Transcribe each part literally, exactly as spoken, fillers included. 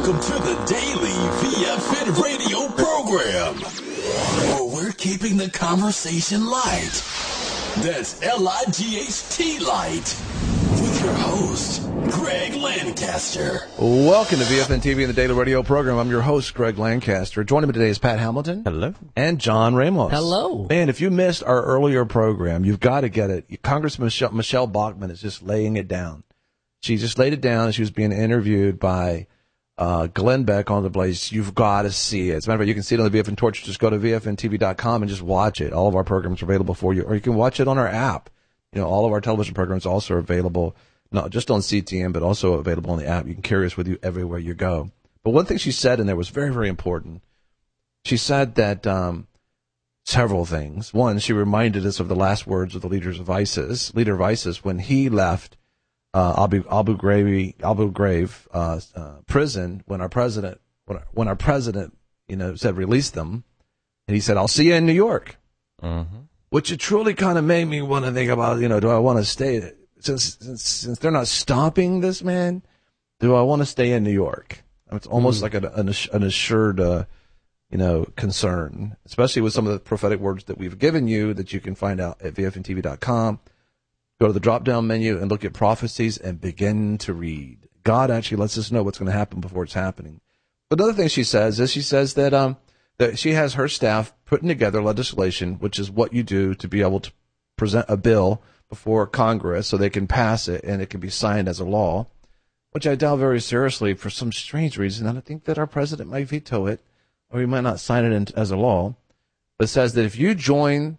Welcome to the Daily V F N radio program, where we're keeping the conversation light. That's L I G H T light. With your host, Greg Lancaster. Welcome to V F N T V and the Daily Radio program. I'm your host, Greg Lancaster. Joining me today is Pat Hamilton. Hello. And John Ramos. Hello. Man, if you missed our earlier program, you've got to get it. Congressman Michelle, Michelle Bachmann is just laying it down. She just laid it down, and she was being interviewed by uh, Glenn Beck on The Blaze. You've got to see it. As a matter of fact, you can see it on the V F N Torch. Just go to V F N T V dot com and just watch it. All of our programs are available for you. Or you can watch it on our app. You know, all of our television programs also are available, not just on C T N, but also available on the app. You can carry us with you everywhere you go. But one thing she said in there was very, very important. She said that um, several things. One, she reminded us of the last words of the leaders of ISIS, leader of ISIS, when he left uh, Abu Abu Ghraib Abu Ghraib uh, uh, prison. When our president, when our, when our president, you know, said release them, and he said, "I'll see you in New York," Mm-hmm. which it truly kind of made me want to think about. You know, do I want to stay? Since, since since they're not stopping this man, do I want to stay in New York? It's almost mm. like an, an, an assured, uh, you know, concern, especially with some of the prophetic words that we've given you that you can find out at V F N T V dot com. Go to the drop-down menu and look at prophecies and begin to read. God actually lets us know what's going to happen before it's happening. But another thing she says is she says that um that she has her staff putting together legislation, which is what you do to be able to present a bill before Congress so they can pass it and it can be signed as a law, which I doubt very seriously for some strange reason. And I think that our president might veto it, or he might not sign it in, as a law. But it says that if you join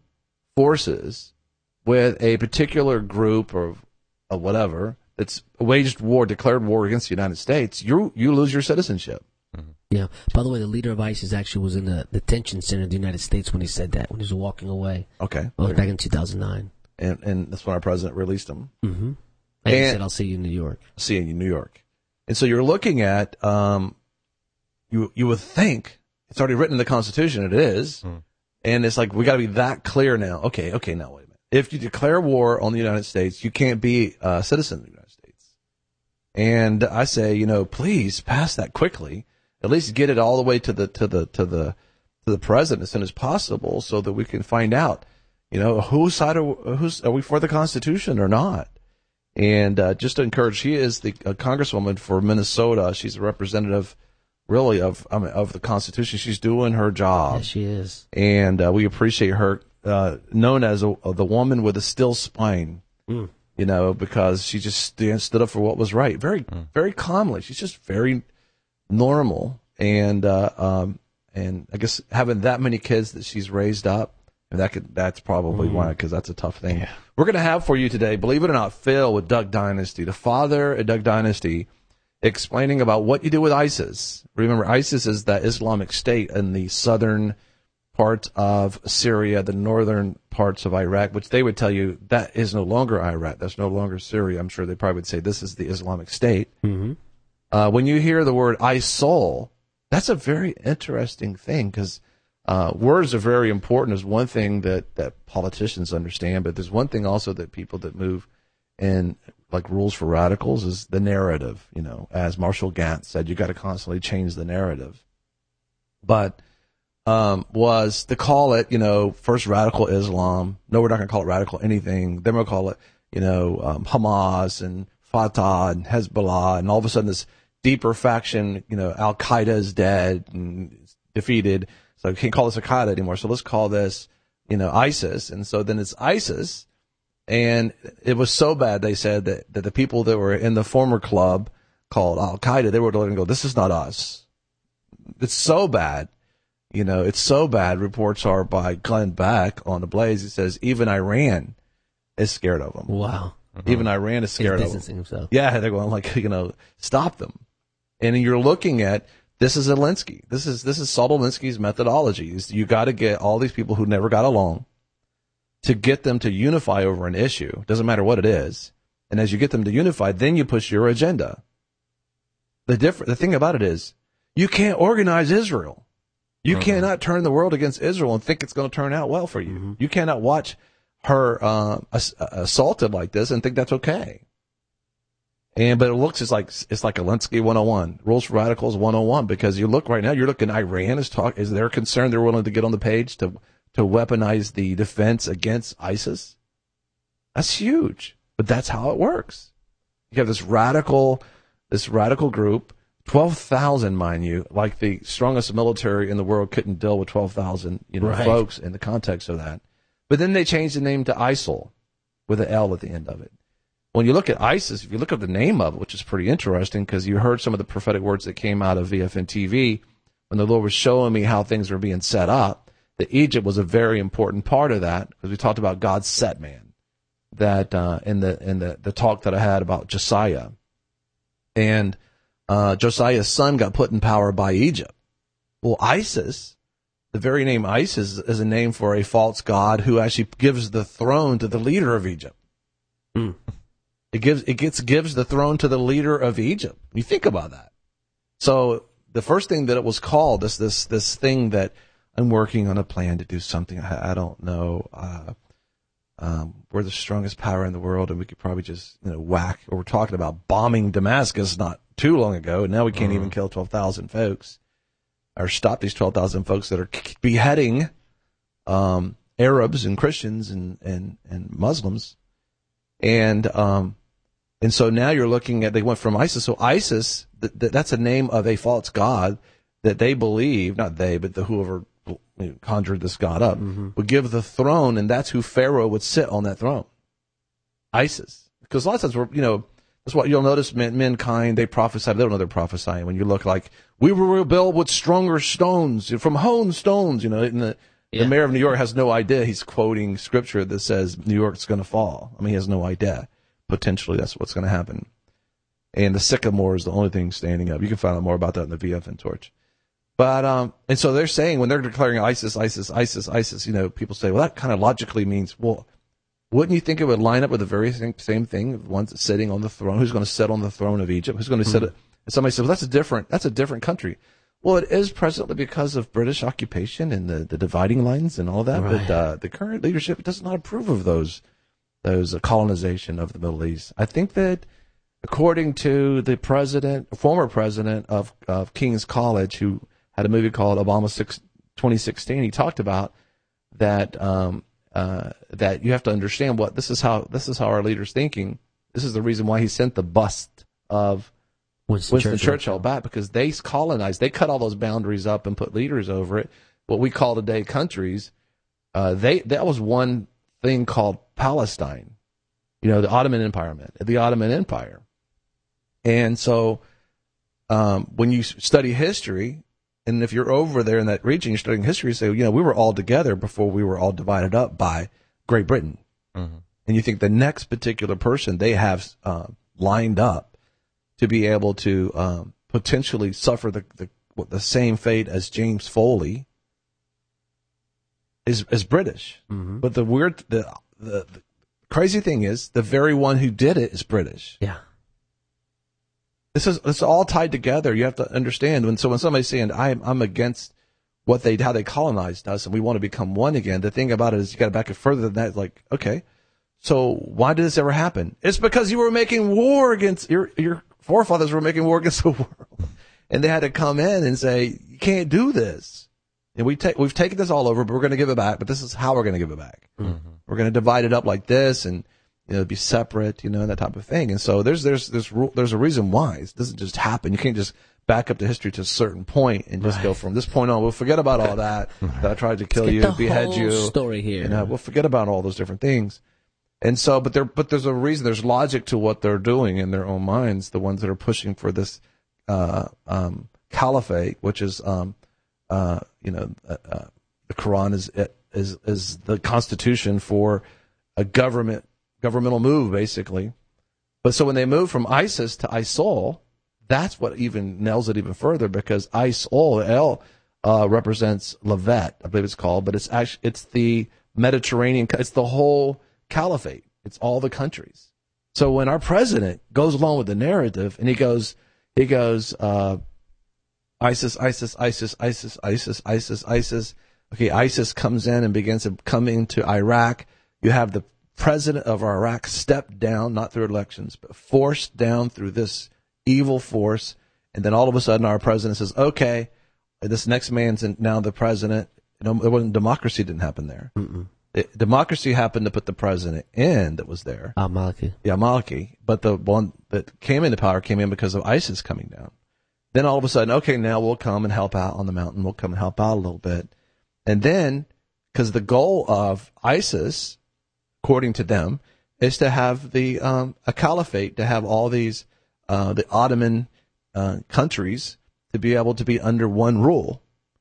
forces with a particular group or, or whatever that's waged war, declared war against the United States, you you lose your citizenship. Yeah. By the way, the leader of ISIS actually was in the detention center of the United States when he said that, when he was walking away. Okay. Well, back in two thousand nine. And and that's when our president released him. Mm-hmm. And, and he said, "I'll see you in New York." See you in New York. And so you're looking at, um, you you would think it's already written in the Constitution. It is. Mm. And it's like, we got to be that clear now. Okay, okay, now wait a minute. If you declare war on the United States, you can't be a citizen of the United States. And I say, you know, please pass that quickly. At least get it all the way to the to the to the to the president as soon as possible, so that we can find out, you know, whose side are who's are we for the Constitution or not? And uh, just to encourage, she is the uh, congresswoman for Minnesota. She's a representative, really, of I mean, of the Constitution. She's doing her job. Yes, she is. And uh, we appreciate her, uh, known as a, the woman with a still spine. Mm. You know, because she just stand, stood up for what was right, very mm. very calmly. She's just very normal, and uh, um, and I guess having that many kids that she's raised up, and that could that's probably mm. why, because that's a tough thing. Yeah. We're going to have for you today, believe it or not, Phil with Duck Dynasty, the father of Duck Dynasty, explaining about what you do with ISIS. Remember, ISIS is that Islamic State in the southern part of Syria, the northern parts of Iraq, which they would tell you that is no longer Iraq, that's no longer Syria. I'm sure they probably would say this is the Islamic State. Mm-hmm. Uh, when you hear the word ISIL, that's a very interesting thing, because uh, words are very important. Is one thing that, that politicians understand, but there's one thing also that people that move in, like rules for radicals, is the narrative. You know, as Marshall Gantz said, you got to constantly change the narrative. But um, was to call it, you know, first radical Islam. No, we're not going to call it radical anything. Then we'll call it, you know, um, Hamas and Fatah and Hezbollah, and all of a sudden this deeper faction, you know, Al Qaeda is dead and defeated, so we can't call this Al Qaeda anymore. So let's call this, you know, ISIS. And so then it's ISIS, and it was so bad, they said, that, that the people that were in the former club called Al Qaeda, they were letting go, this is not us. It's so bad, you know, it's so bad. Reports are by Glenn Beck on The Blaze. He says even Iran is scared of them. Wow. Mm-hmm. Even Iran is scared He's of them. Himself. Yeah, they're going like, you know, stop them. And you're looking at, this is Zelensky. This is this is Saul Alinsky's methodology. You got to get all these people who never got along to get them to unify over an issue. Doesn't matter what it is. And as you get them to unify, then you push your agenda. The different the thing about it is, you can't organize Israel. You mm-hmm. cannot turn the world against Israel and think it's going to turn out well for you. Mm-hmm. You cannot watch her uh, ass- assaulted like this and think that's okay. And but it looks it's like it's like Alinsky one oh one, Rules for Radicals one oh one, because you look right now, you're looking Iran is talk is they're concerned they're willing to get on the page to to weaponize the defense against ISIS. That's huge, but that's how it works. You have this radical this radical group, twelve thousand, mind you, like the strongest military in the world couldn't deal with twelve thousand, you know, Right. folks in the context of that. But then they changed the name to ISIL with an L at the end of it. When you look at ISIS, if you look up the name of it, which is pretty interesting, because you heard some of the prophetic words that came out of V F N T V when the Lord was showing me how things were being set up, that Egypt was a very important part of that, because we talked about God's set man, that uh, in the in the, the talk that I had about Josiah. And uh, Josiah's son got put in power by Egypt. Well, ISIS, the very name ISIS is a name for a false god who actually gives the throne to the leader of Egypt. Mm. It gives it gets gives the throne to the leader of Egypt. You think about that. So the first thing that it was called, this this this thing that I'm working on a plan to do something. I, I don't know. Uh, um, we're the strongest power in the world, and we could probably just you know whack. Or we're talking about bombing Damascus not too long ago, and now we can't Mm. even kill twelve thousand folks or stop these twelve thousand folks that are beheading um, Arabs and Christians and and and Muslims, and um. And so now you're looking at, they went from ISIS. So ISIS, th- th- that's a name of a false god that they believe, not they, but the whoever you know, conjured this god up, Mm-hmm. would give the throne, and that's who Pharaoh would sit on that throne. ISIS. Because a lot of times, we're, you know, that's what you'll notice, men, mankind, they prophesy, they don't know they're prophesying. When you look like, we will rebuild with stronger stones, from hewn stones, you know, and the, Yeah. the mayor of New York has no idea. He's quoting scripture that says New York's going to fall. I mean, he has no idea. Potentially, that's what's going to happen. And the sycamore is the only thing standing up. You can find out more about that in the V F N Torch. But, um, and so they're saying, when they're declaring ISIS, ISIS, ISIS, ISIS, you know, people say, well, that kind of logically means, well, wouldn't you think it would line up with the very same, same thing? The one that's sitting on the throne, who's going to sit on the throne of Egypt? Who's going to sit? Mm-hmm. And somebody says, well, that's a different, that's a different country. Well, it is presently because of British occupation and the, the dividing lines and all that. Right. But uh, the current leadership does not approve of those. Those uh, colonization of the Middle East. I think that, according to the president, former president of, of King's College, who had a movie called Obama six, twenty sixteen, he talked about that um, uh, that you have to understand what this is how this is how our leaders thinking. This is the reason why he sent the bust of Winston, Winston Churchill. Churchill back, because they colonized, they cut all those boundaries up and put leaders over it. What we call today countries, uh, they that was one thing called Palestine, you know, the Ottoman Empire, the Ottoman Empire. And so um, when you study history, and if you're over there in that region, you're studying history, you say, you know, we were all together before we were all divided up by Great Britain. Mm-hmm. And you think the next particular person they have uh, lined up to be able to um, potentially suffer the, the the same fate as James Foley is is British. Mm-hmm. But the weird, the, the the crazy thing is, the very one who did it is British. Yeah. This is it's all tied together. You have to understand when so when somebody's saying I'm I'm against what they how they colonized us and we want to become one again. The thing about it is you got to back it further than that. It's like, okay, so why did this ever happen? It's because you were making war against your your forefathers were making war against the world, and they had to come in and say you can't do this. And we take we've taken this all over, but we're going to give it back. But this is how we're going to give it back. Mm-hmm. We're going to divide it up like this, and you know, be separate, you know, and that type of thing. And so there's there's there's there's a reason why it doesn't just happen. You can't just back up the history to a certain point and just Right. go from this point on. We'll forget about all that. That I tried to kill Get you, the behead whole you. story here. You know, we'll forget about all those different things. And so, but there, but there's a reason. There's logic to what they're doing in their own minds. The ones that are pushing for this uh, um, caliphate, which is, um, uh, you know, uh, uh, the Quran is is is the constitution for a government governmental move, basically. But so when they move from ISIS to ISIL, that's what even nails it even further, because ISIL L uh, represents Levet, I believe it's called, but it's actually it's the Mediterranean. It's the whole caliphate. It's all the countries. So when our president goes along with the narrative and he goes, he goes, uh, ISIS, ISIS, ISIS, ISIS, ISIS, ISIS, ISIS. Okay, ISIS comes in and begins to come into Iraq. You have the president of Iraq stepped down, not through elections, but forced down through this evil force. And then all of a sudden our president says, okay, this next man's now the president. You know, it wasn't, democracy didn't happen there. Mm-mm. It, democracy happened to put the president in that was there. Al-Maliki. Yeah, Maliki. But the one that came into power came in because of ISIS coming down. Then all of a sudden, okay, now we'll come and help out on the mountain. We'll come and help out a little bit. And then, because the goal of ISIS, according to them, is to have the um, a caliphate, to have all these uh, the Ottoman uh, countries to be able to be under one rule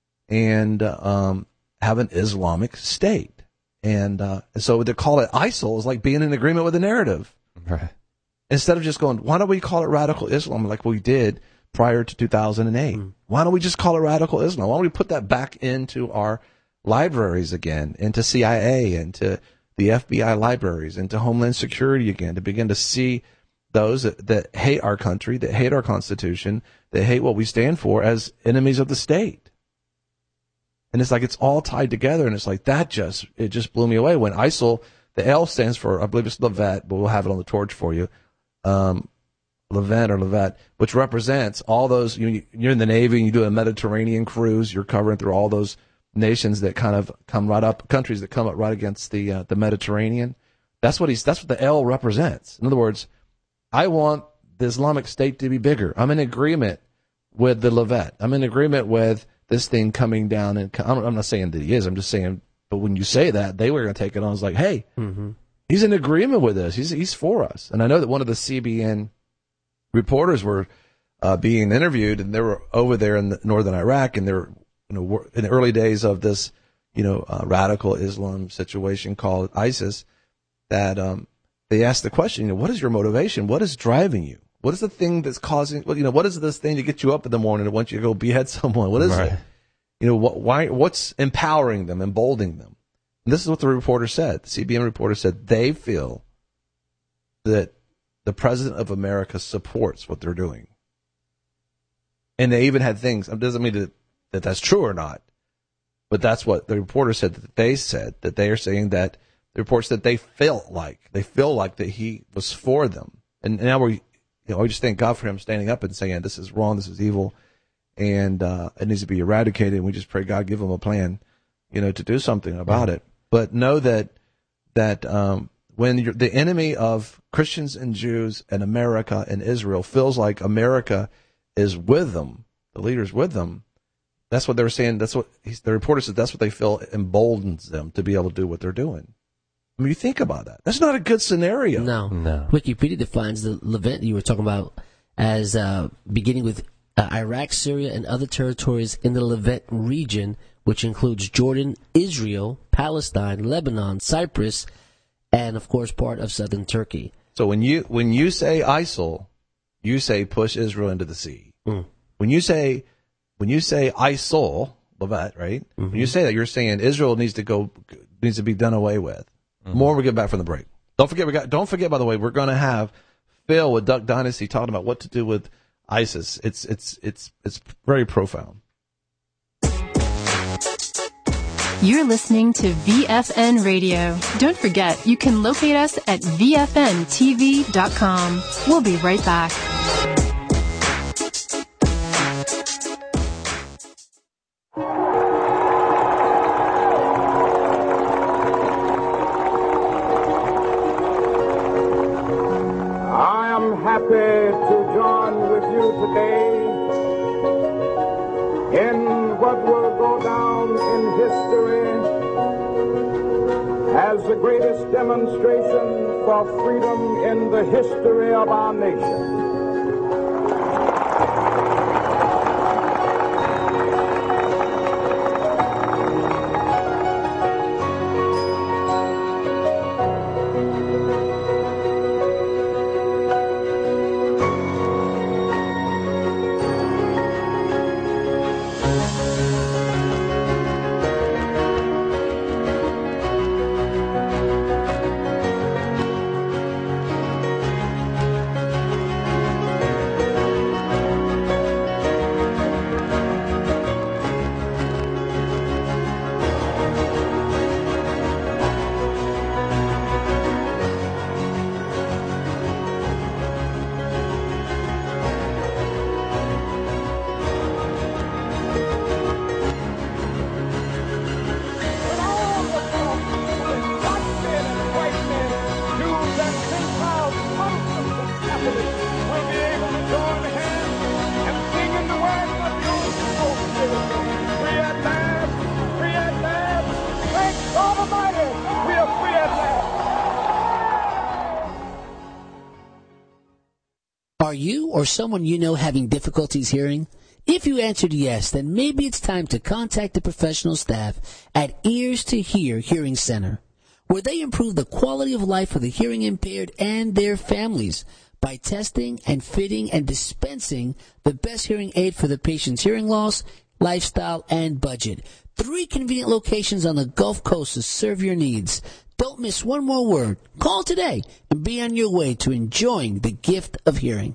and uh, um, have an Islamic state. And uh, so they call it ISIL is like being in agreement with the narrative. Right. Instead of just going, why don't we call it radical Islam like we did prior to two thousand eight? Mm. Why don't we just call it radical Islam? Why don't we put that back into our libraries again, into C I A, into the F B I libraries, into Homeland Security again, to begin to see those that, that hate our country, that hate our Constitution, that hate what we stand for as enemies of the state. And it's like it's all tied together, and it's like that just it just blew me away when ISIL, the L stands for, I believe it's Levant, but we'll have it on the torch for you, um, Levant or Levant, which represents all those. You, you're in the Navy and you do a Mediterranean cruise. You're covering through all those nations that kind of come right up, countries that come up right against the uh, the Mediterranean. That's what he's. That's what the L represents. In other words, I want the Islamic State to be bigger. I'm in agreement with the Levant. I'm in agreement with this thing coming down, and I'm not saying that he is. I'm just saying, but when you say that, they were going to take it on. I was like, hey, mm-hmm. he's in agreement with us. He's he's for us. And I know that one of the C B N reporters were uh, being interviewed, and they were over there in the northern Iraq, and they were, you know, in the early days of this, you know, uh, radical Islam situation called ISIS. That um, they asked the question, you know, what is your motivation? What is driving you? What is the thing that's causing, you know, what is this thing to get you up in the morning and want you to go behead someone? What is right. it? You know, what, why, what's empowering them, emboldening them? And this is what the reporter said. The C B N reporter said they feel that the president of America supports what they're doing. And they even had things, it doesn't mean that, that that's true or not, but that's what the reporter said that they said, that they are saying that the reports that they felt like, they feel like that he was for them. And now we, you know, we just thank God for him standing up and saying, this is wrong, this is evil, and uh, it needs to be eradicated. And we just pray God give him a plan, you know, to do something about it. But know that that um, when you're, the enemy of Christians and Jews and America and Israel feels like America is with them, the leaders with them, that's what they were saying. That's what he's, the reporter said. That's what they feel emboldens them to be able to do what they're doing. I mean, you think about that. That's not a good scenario. No. No. Wikipedia defines the Levant you were talking about as uh, beginning with uh, Iraq, Syria, and other territories in the Levant region, which includes Jordan, Israel, Palestine, Lebanon, Cyprus, and, of course, part of southern Turkey. So when you when you say ISIL, you say push Israel into the sea. Mm. When you say when you say ISIL, Levant, right? Mm-hmm. When you say that, you're saying Israel needs to go needs to be done away with. Mm-hmm. More when we get back from the break. Don't forget, we got. Don't forget, by the way, we're going to have Phil with Duck Dynasty talking about what to do with ISIS. It's it's it's it's very profound. You're listening to V F N Radio. Don't forget, you can locate us at V F N T V dot com. We'll be right back. Happy to join with you today in what will go down in history as the greatest demonstration for freedom in the history of our nation. Are you or someone you know having difficulties hearing? If you answered yes, then maybe it's time to contact the professional staff at Ears to Hear Hearing Center, where they improve the quality of life for the hearing impaired and their families by testing and fitting and dispensing the best hearing aid for the patient's hearing loss, lifestyle, and budget. Three convenient locations on the Gulf Coast to serve your needs. Don't miss one more word. Call today and be on your way to enjoying the gift of hearing.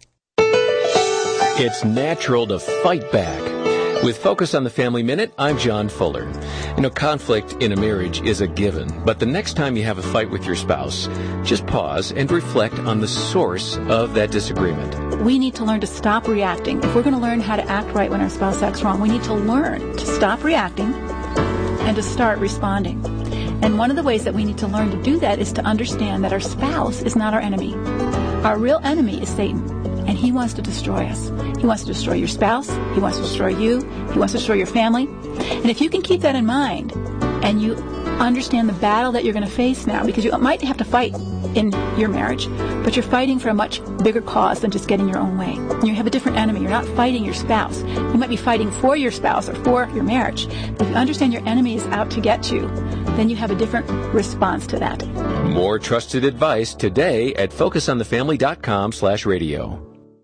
It's natural to fight back. With Focus on the Family Minute, I'm John Fuller. You know, conflict in a marriage is a given, but the next time you have a fight with your spouse, just pause and reflect on the source of that disagreement. We need to learn to stop reacting. If we're going to learn how to act right when our spouse acts wrong, we need to learn to stop reacting and to start responding. And one of the ways that we need to learn to do that is to understand that our spouse is not our enemy. Our real enemy is Satan. And he wants to destroy us. He wants to destroy your spouse. He wants to destroy you. He wants to destroy your family. And if you can keep that in mind and you understand the battle that you're going to face now, because you might have to fight in your marriage, but you're fighting for a much bigger cause than just getting your own way. You have a different enemy. You're not fighting your spouse. You might be fighting for your spouse or for your marriage. But if you understand your enemy is out to get you, then you have a different response to that. More trusted advice today at focusonthefamily.com slash radio.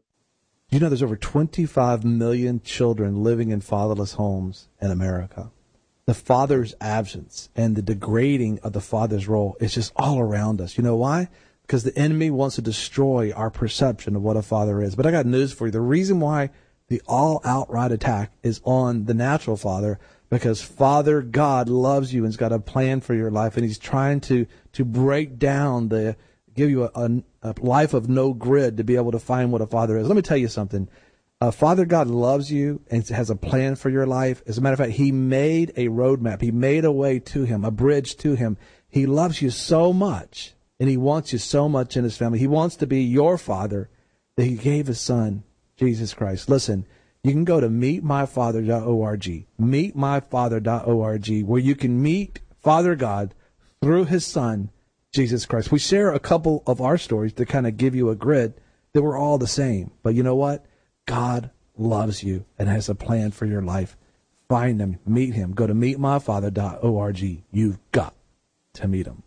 You know, there's over twenty-five million children living in fatherless homes in America. The father's absence and the degrading of the father's role is just all around us. You know why? Because the enemy wants to destroy our perception of what a father is. But I got news for you. The reason why the all-outright attack is on the natural father, because Father God loves you and's got a plan for your life, and he's trying to, to break down the, give you a, a a life of no grid to be able to find what a father is. Let me tell you something. Uh, Father God loves you and has a plan for your life. As a matter of fact, he made a roadmap. He made a way to him, a bridge to him. He loves you so much, and he wants you so much in his family. He wants to be your father that he gave his son, Jesus Christ. Listen, you can go to meet my father dot org, meet my father dot org, where you can meet Father God through his son, Jesus Christ. We share a couple of our stories to kind of give you a grid that we're all the same. But you know what? God loves you and has a plan for your life. Find him, meet him. Go to meet my father dot org. You've got to meet him.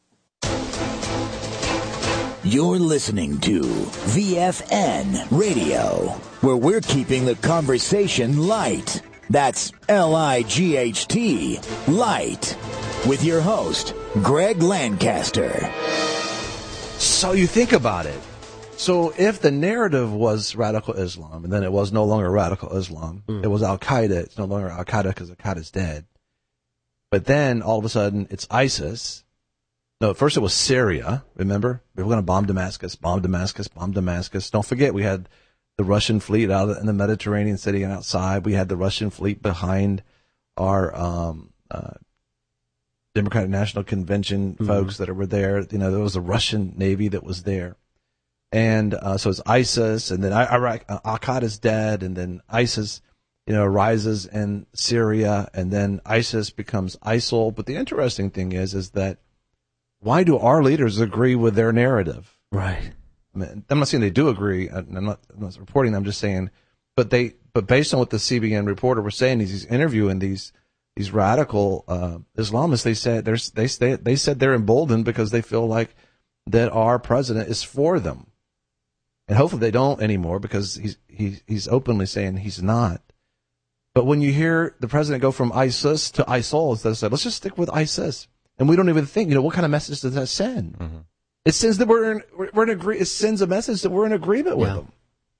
You're listening to V F N Radio, where we're keeping the conversation light. That's L I G H T, light. With your host, Greg Lancaster. So you think about it. So if the narrative was radical Islam, and then it was no longer radical Islam, mm. it was Al-Qaeda, it's no longer Al-Qaeda because Al-Qaeda's dead. But then all of a sudden it's ISIS. No, at first it was Syria, remember? We were going to bomb Damascus, bomb Damascus, bomb Damascus. Don't forget we had the Russian fleet out in the Mediterranean city and outside. We had the Russian fleet behind our um, uh, Democratic National Convention mm-hmm. folks that were there. You know, there was a Russian Navy that was there. And uh, so it's ISIS, and then Iraq, uh, Al-Qaeda's dead, and then ISIS, you know, rises in Syria, and then ISIS becomes ISIL. But the interesting thing is, is that why do our leaders agree with their narrative? Right. I mean, I'm not saying they do agree. I'm not, I'm not reporting. I'm just saying, but they, but based on what the C B N reporter was saying, he's interviewing these these radical uh, Islamists. They said they're, they they they said they're emboldened because they feel like that our president is for them, and hopefully they don't anymore because he's he, he's openly saying he's not. But when you hear the president go from ISIS to ISIL, they say, let's just stick with ISIS, and we don't even think, you know, what kind of message does that send? Mm-hmm. It sends that we're in, we're in agree. It sends a message that we're in agreement with yeah. them.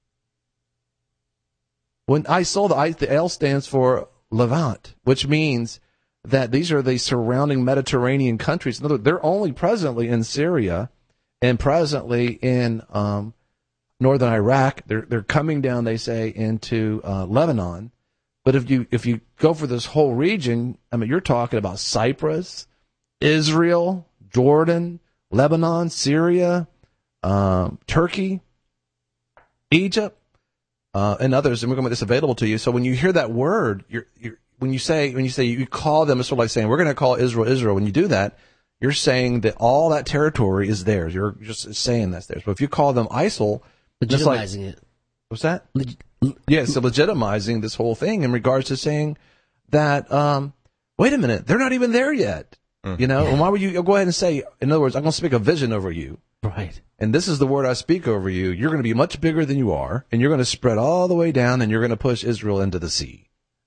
When ISIL, the, I, the L stands for Levant, which means that these are the surrounding Mediterranean countries. In other words, they're only presently in Syria and presently in um, northern Iraq. They're they're coming down, they say, into uh, Lebanon. But if you if you go for this whole region, I mean, you're talking about Cyprus, Israel, Jordan, Lebanon, Syria, um, Turkey, Egypt, uh, and others, and we're going to make this available to you. So when you hear that word, you're, you're, when you say when you say you call them, it's sort of like saying we're going to call Israel Israel. When you do that, you're saying that all that territory is theirs. You're just saying that's theirs. But if you call them ISIL, Just like- Legitimizing it. What's that? Leg- Yeah, so legitimizing this whole thing in regards to saying that, um, wait a minute, they're not even there yet. You know, and why would you go ahead and say, in other words, I'm going to speak a vision over you. Right. And this is the word I speak over you. You're going to be much bigger than you are, and you're going to spread all the way down, and you're going to push Israel into the sea.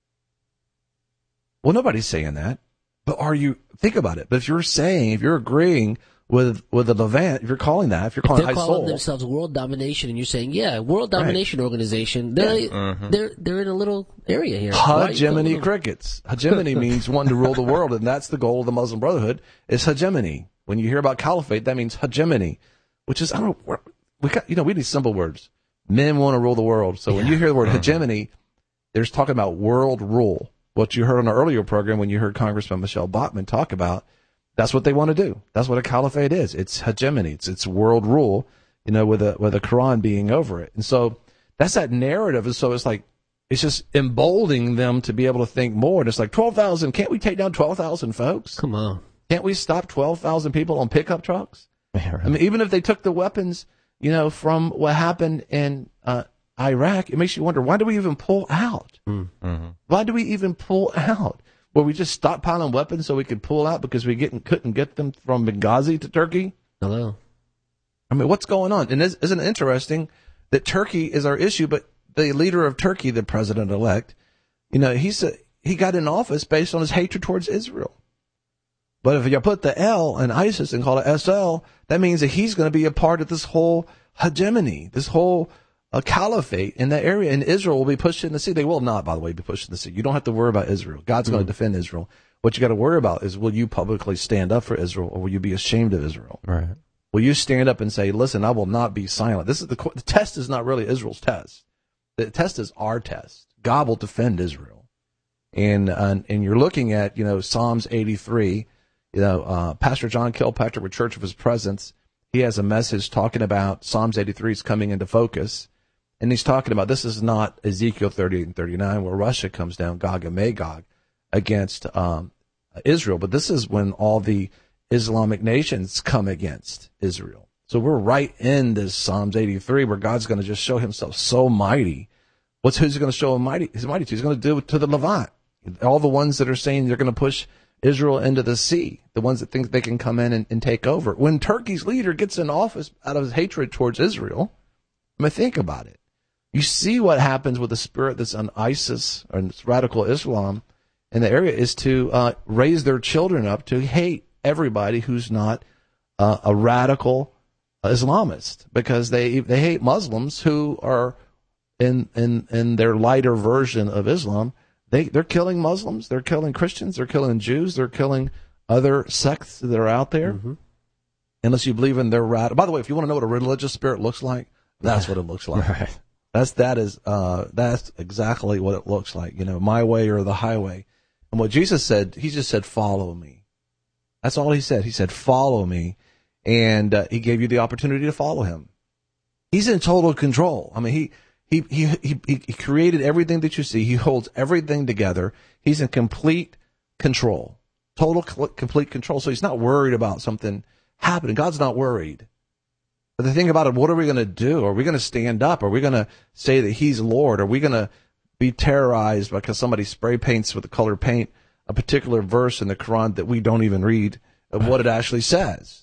Well, nobody's saying that. But are you, think about it. But if you're saying, if you're agreeing with with the Levant, if you're calling that, if you're calling They're calling ISOL, themselves world domination, and you're saying, yeah, world domination organization. They're, Yeah. they're, they're in a little area here. Why are you calling hegemony them- crickets. Hegemony means wanting to rule the world, and that's the goal of the Muslim Brotherhood, is hegemony. When you hear about caliphate, that means hegemony, which is, I don't know, we're- we got, you know, we need simple words. Men want to rule the world. So when you hear the word hegemony, there's talking about world rule. What you heard on our earlier program when you heard Congressman Michelle Bachmann talk about, that's what they want to do. That's what a caliphate is. It's hegemony. It's, it's world rule, you know, with a, with the Quran being over it. And so that's that narrative. And so it's like, it's just emboldening them to be able to think more. And it's like twelve thousand. Can't we take down twelve thousand folks? Come on. Can't we stop twelve thousand people on pickup trucks? I mean, even if they took the weapons, you know, from what happened in uh, Iraq, it makes you wonder, why do we even pull out? Mm-hmm. Why do we even pull out? Were we just stockpiling weapons so we could pull out because we getting, couldn't get them from Benghazi to Turkey? Hello. I mean, what's going on? And is, isn't it interesting that Turkey is our issue, but the leader of Turkey, the president-elect, you know, he's a, he got in office based on his hatred towards Israel. But if you put the L in ISIS and call it S L, that means that he's going to be a part of this whole hegemony, this whole uh, caliphate in that area. And Israel will be pushed in the sea. They will not, by the way, be pushed in the sea. You don't have to worry about Israel. God's mm-hmm. going to defend Israel. What you got to worry about is, will you publicly stand up for Israel, or will you be ashamed of Israel? Right. Will you stand up and say, listen, I will not be silent? This is the, the test is not really Israel's test. The test is our test. God will defend Israel. And, uh, and you're looking at, you know, Psalms eighty-three. You know, uh, Pastor John Kilpatrick with Church of His Presence, he has a message talking about Psalms eighty-three is coming into focus. And he's talking about, this is not Ezekiel thirty-eight and thirty-nine, where Russia comes down, Gog and Magog, against um, Israel. But this is when all the Islamic nations come against Israel. So we're right in this Psalms eighty-three, where God's going to just show himself so mighty. What's who's he going to show him mighty? He's mighty to. He's going to do it to the Levant. All the ones that are saying they're going to push Israel into the sea, the ones that think they can come in and, and take over. When Turkey's leader gets in office out of his hatred towards Israel, I mean, think about it. You see what happens with the spirit that's on ISIS or radical Islam in the area is to uh, raise their children up to hate everybody who's not uh, a radical Islamist, because they they hate Muslims who are in in in their lighter version of Islam. They, they're killing Muslims, they're killing Christians, they're killing Jews, they're killing other sects that are out there. Mm-hmm. Unless you believe in their radical. By the way, if you want to know what a religious spirit looks like, that's what it looks like. Right. That's that is uh, that's exactly what it looks like. You know, my way or the highway. And what Jesus said, he just said, "Follow me." That's all he said. He said, "Follow me," and uh, he gave you the opportunity to follow him. He's in total control. I mean, he. He, he he he created everything that you see. He holds everything together. He's in complete control, total complete control. So he's not worried about something happening. God's not worried. But the thing about it, what are we going to do? Are we going to stand up? Are we going to say that he's Lord? Are we going to be terrorized because somebody spray paints with the color paint a particular verse in the Quran that we don't even read of what it actually says?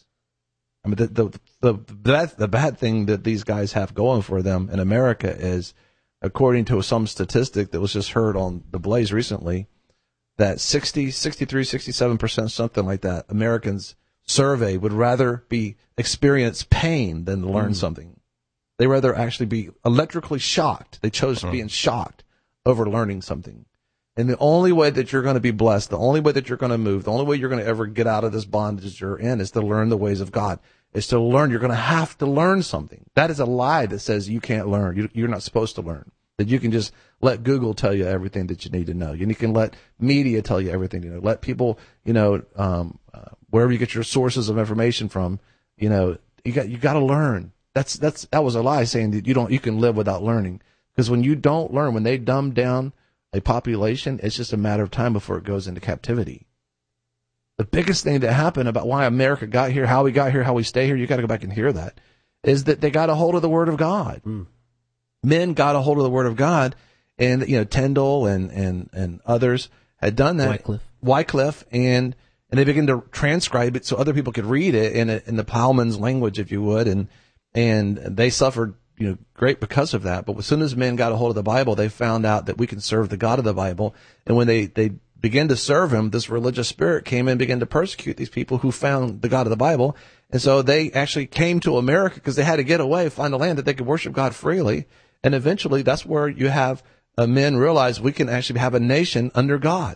I mean, the, the, the, the, bad, the bad thing that these guys have going for them in America is, according to some statistic that was just heard on The Blaze recently, that sixty, sixty-three, sixty-seven percent, something like that, Americans surveyed would rather be experience pain than learn mm. something. They rather actually be electrically shocked. They chose mm. being shocked over learning something. And the only way that you're going to be blessed, the only way that you're going to move, the only way you're going to ever get out of this bondage you're in is to learn the ways of God, is to learn. You're going to have to learn something. That is a lie that says you can't learn. You, you're not supposed to learn. That you can just let Google tell you everything that you need to know. You can let media tell you everything you know. Let people, you know, um, uh, wherever you get your sources of information from, you know, you got you got to learn. That's that's that was a lie saying that you don't you can live without learning. Because when you don't learn, when they dumb down a population, it's just a matter of time before it goes into captivity. The biggest thing that happened about why America got here, how we got here, how we stay here, you got to go back and hear that, is that they got a hold of the Word of God. Mm. Men got a hold of the Word of God, and you know Tyndale and and and others had done that. Wycliffe, Wycliffe, and and they began to transcribe it so other people could read it in a, in the Plowman's language, if you would, and and they suffered, you know, great because of that. But as soon as men got a hold of the Bible, they found out that we can serve the God of the Bible, and when they they began to serve Him, this religious spirit came in and began to persecute these people who found the God of the Bible. And so they actually came to America because they had to get away, find a land that they could worship God freely. And eventually that's where you have uh, men realize we can actually have a nation under God.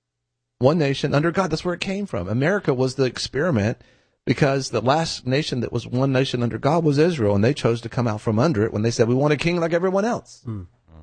One nation under God. That's where it came from. America was the experiment because the last nation that was one nation under God was Israel, and they chose to come out from under it when they said we want a king like everyone else. Mm.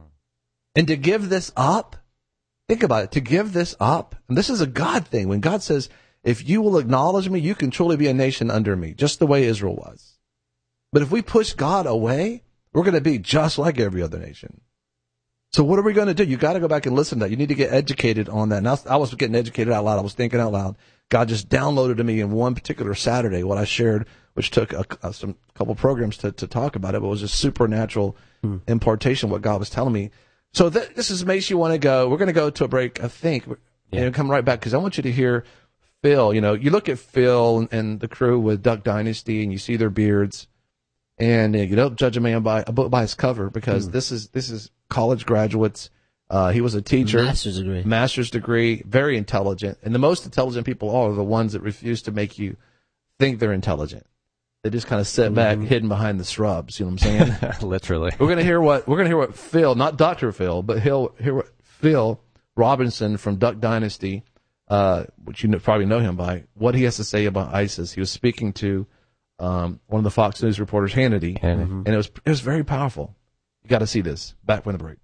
And to give this up, think about it, to give this up, and this is a God thing. When God says, if you will acknowledge me, you can truly be a nation under me, just the way Israel was. But if we push God away, we're going to be just like every other nation. So what are we going to do? You got to go back and listen to that. You need to get educated on that. And I was, I was getting educated out loud. I was thinking out loud. God just downloaded to me in one particular Saturday what I shared, which took a, a some couple programs to, to talk about it, but it was just supernatural hmm. impartation, what God was telling me. So th- this is makes you want to go. We're going to go to a break, I think, yeah. and come right back because I want you to hear Phil. You know, you look at Phil and, and the crew with Duck Dynasty, and you see their beards, and uh, you don't judge a man by a book by his cover because mm. this is this is college graduates. Uh, he was a teacher, master's degree, master's degree, very intelligent, and the most intelligent people are the ones that refuse to make you think they're intelligent. They just kind of sit mm-hmm. back, hidden behind the shrubs. You know what I'm saying? Literally. We're gonna hear what we're gonna hear what Phil, not Doctor Phil, but he'll hear what Phil Robinson from Duck Dynasty, uh, which you know, probably know him by, what he has to say about ISIS. He was speaking to um, one of the Fox News reporters, Hannity, mm-hmm. and it was it was very powerful. You got to see this. Back from the break.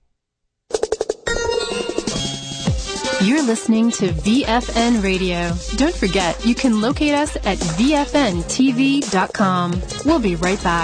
You're listening to V F N Radio. Don't forget, you can locate us at V F N T V dot com. We'll be right back.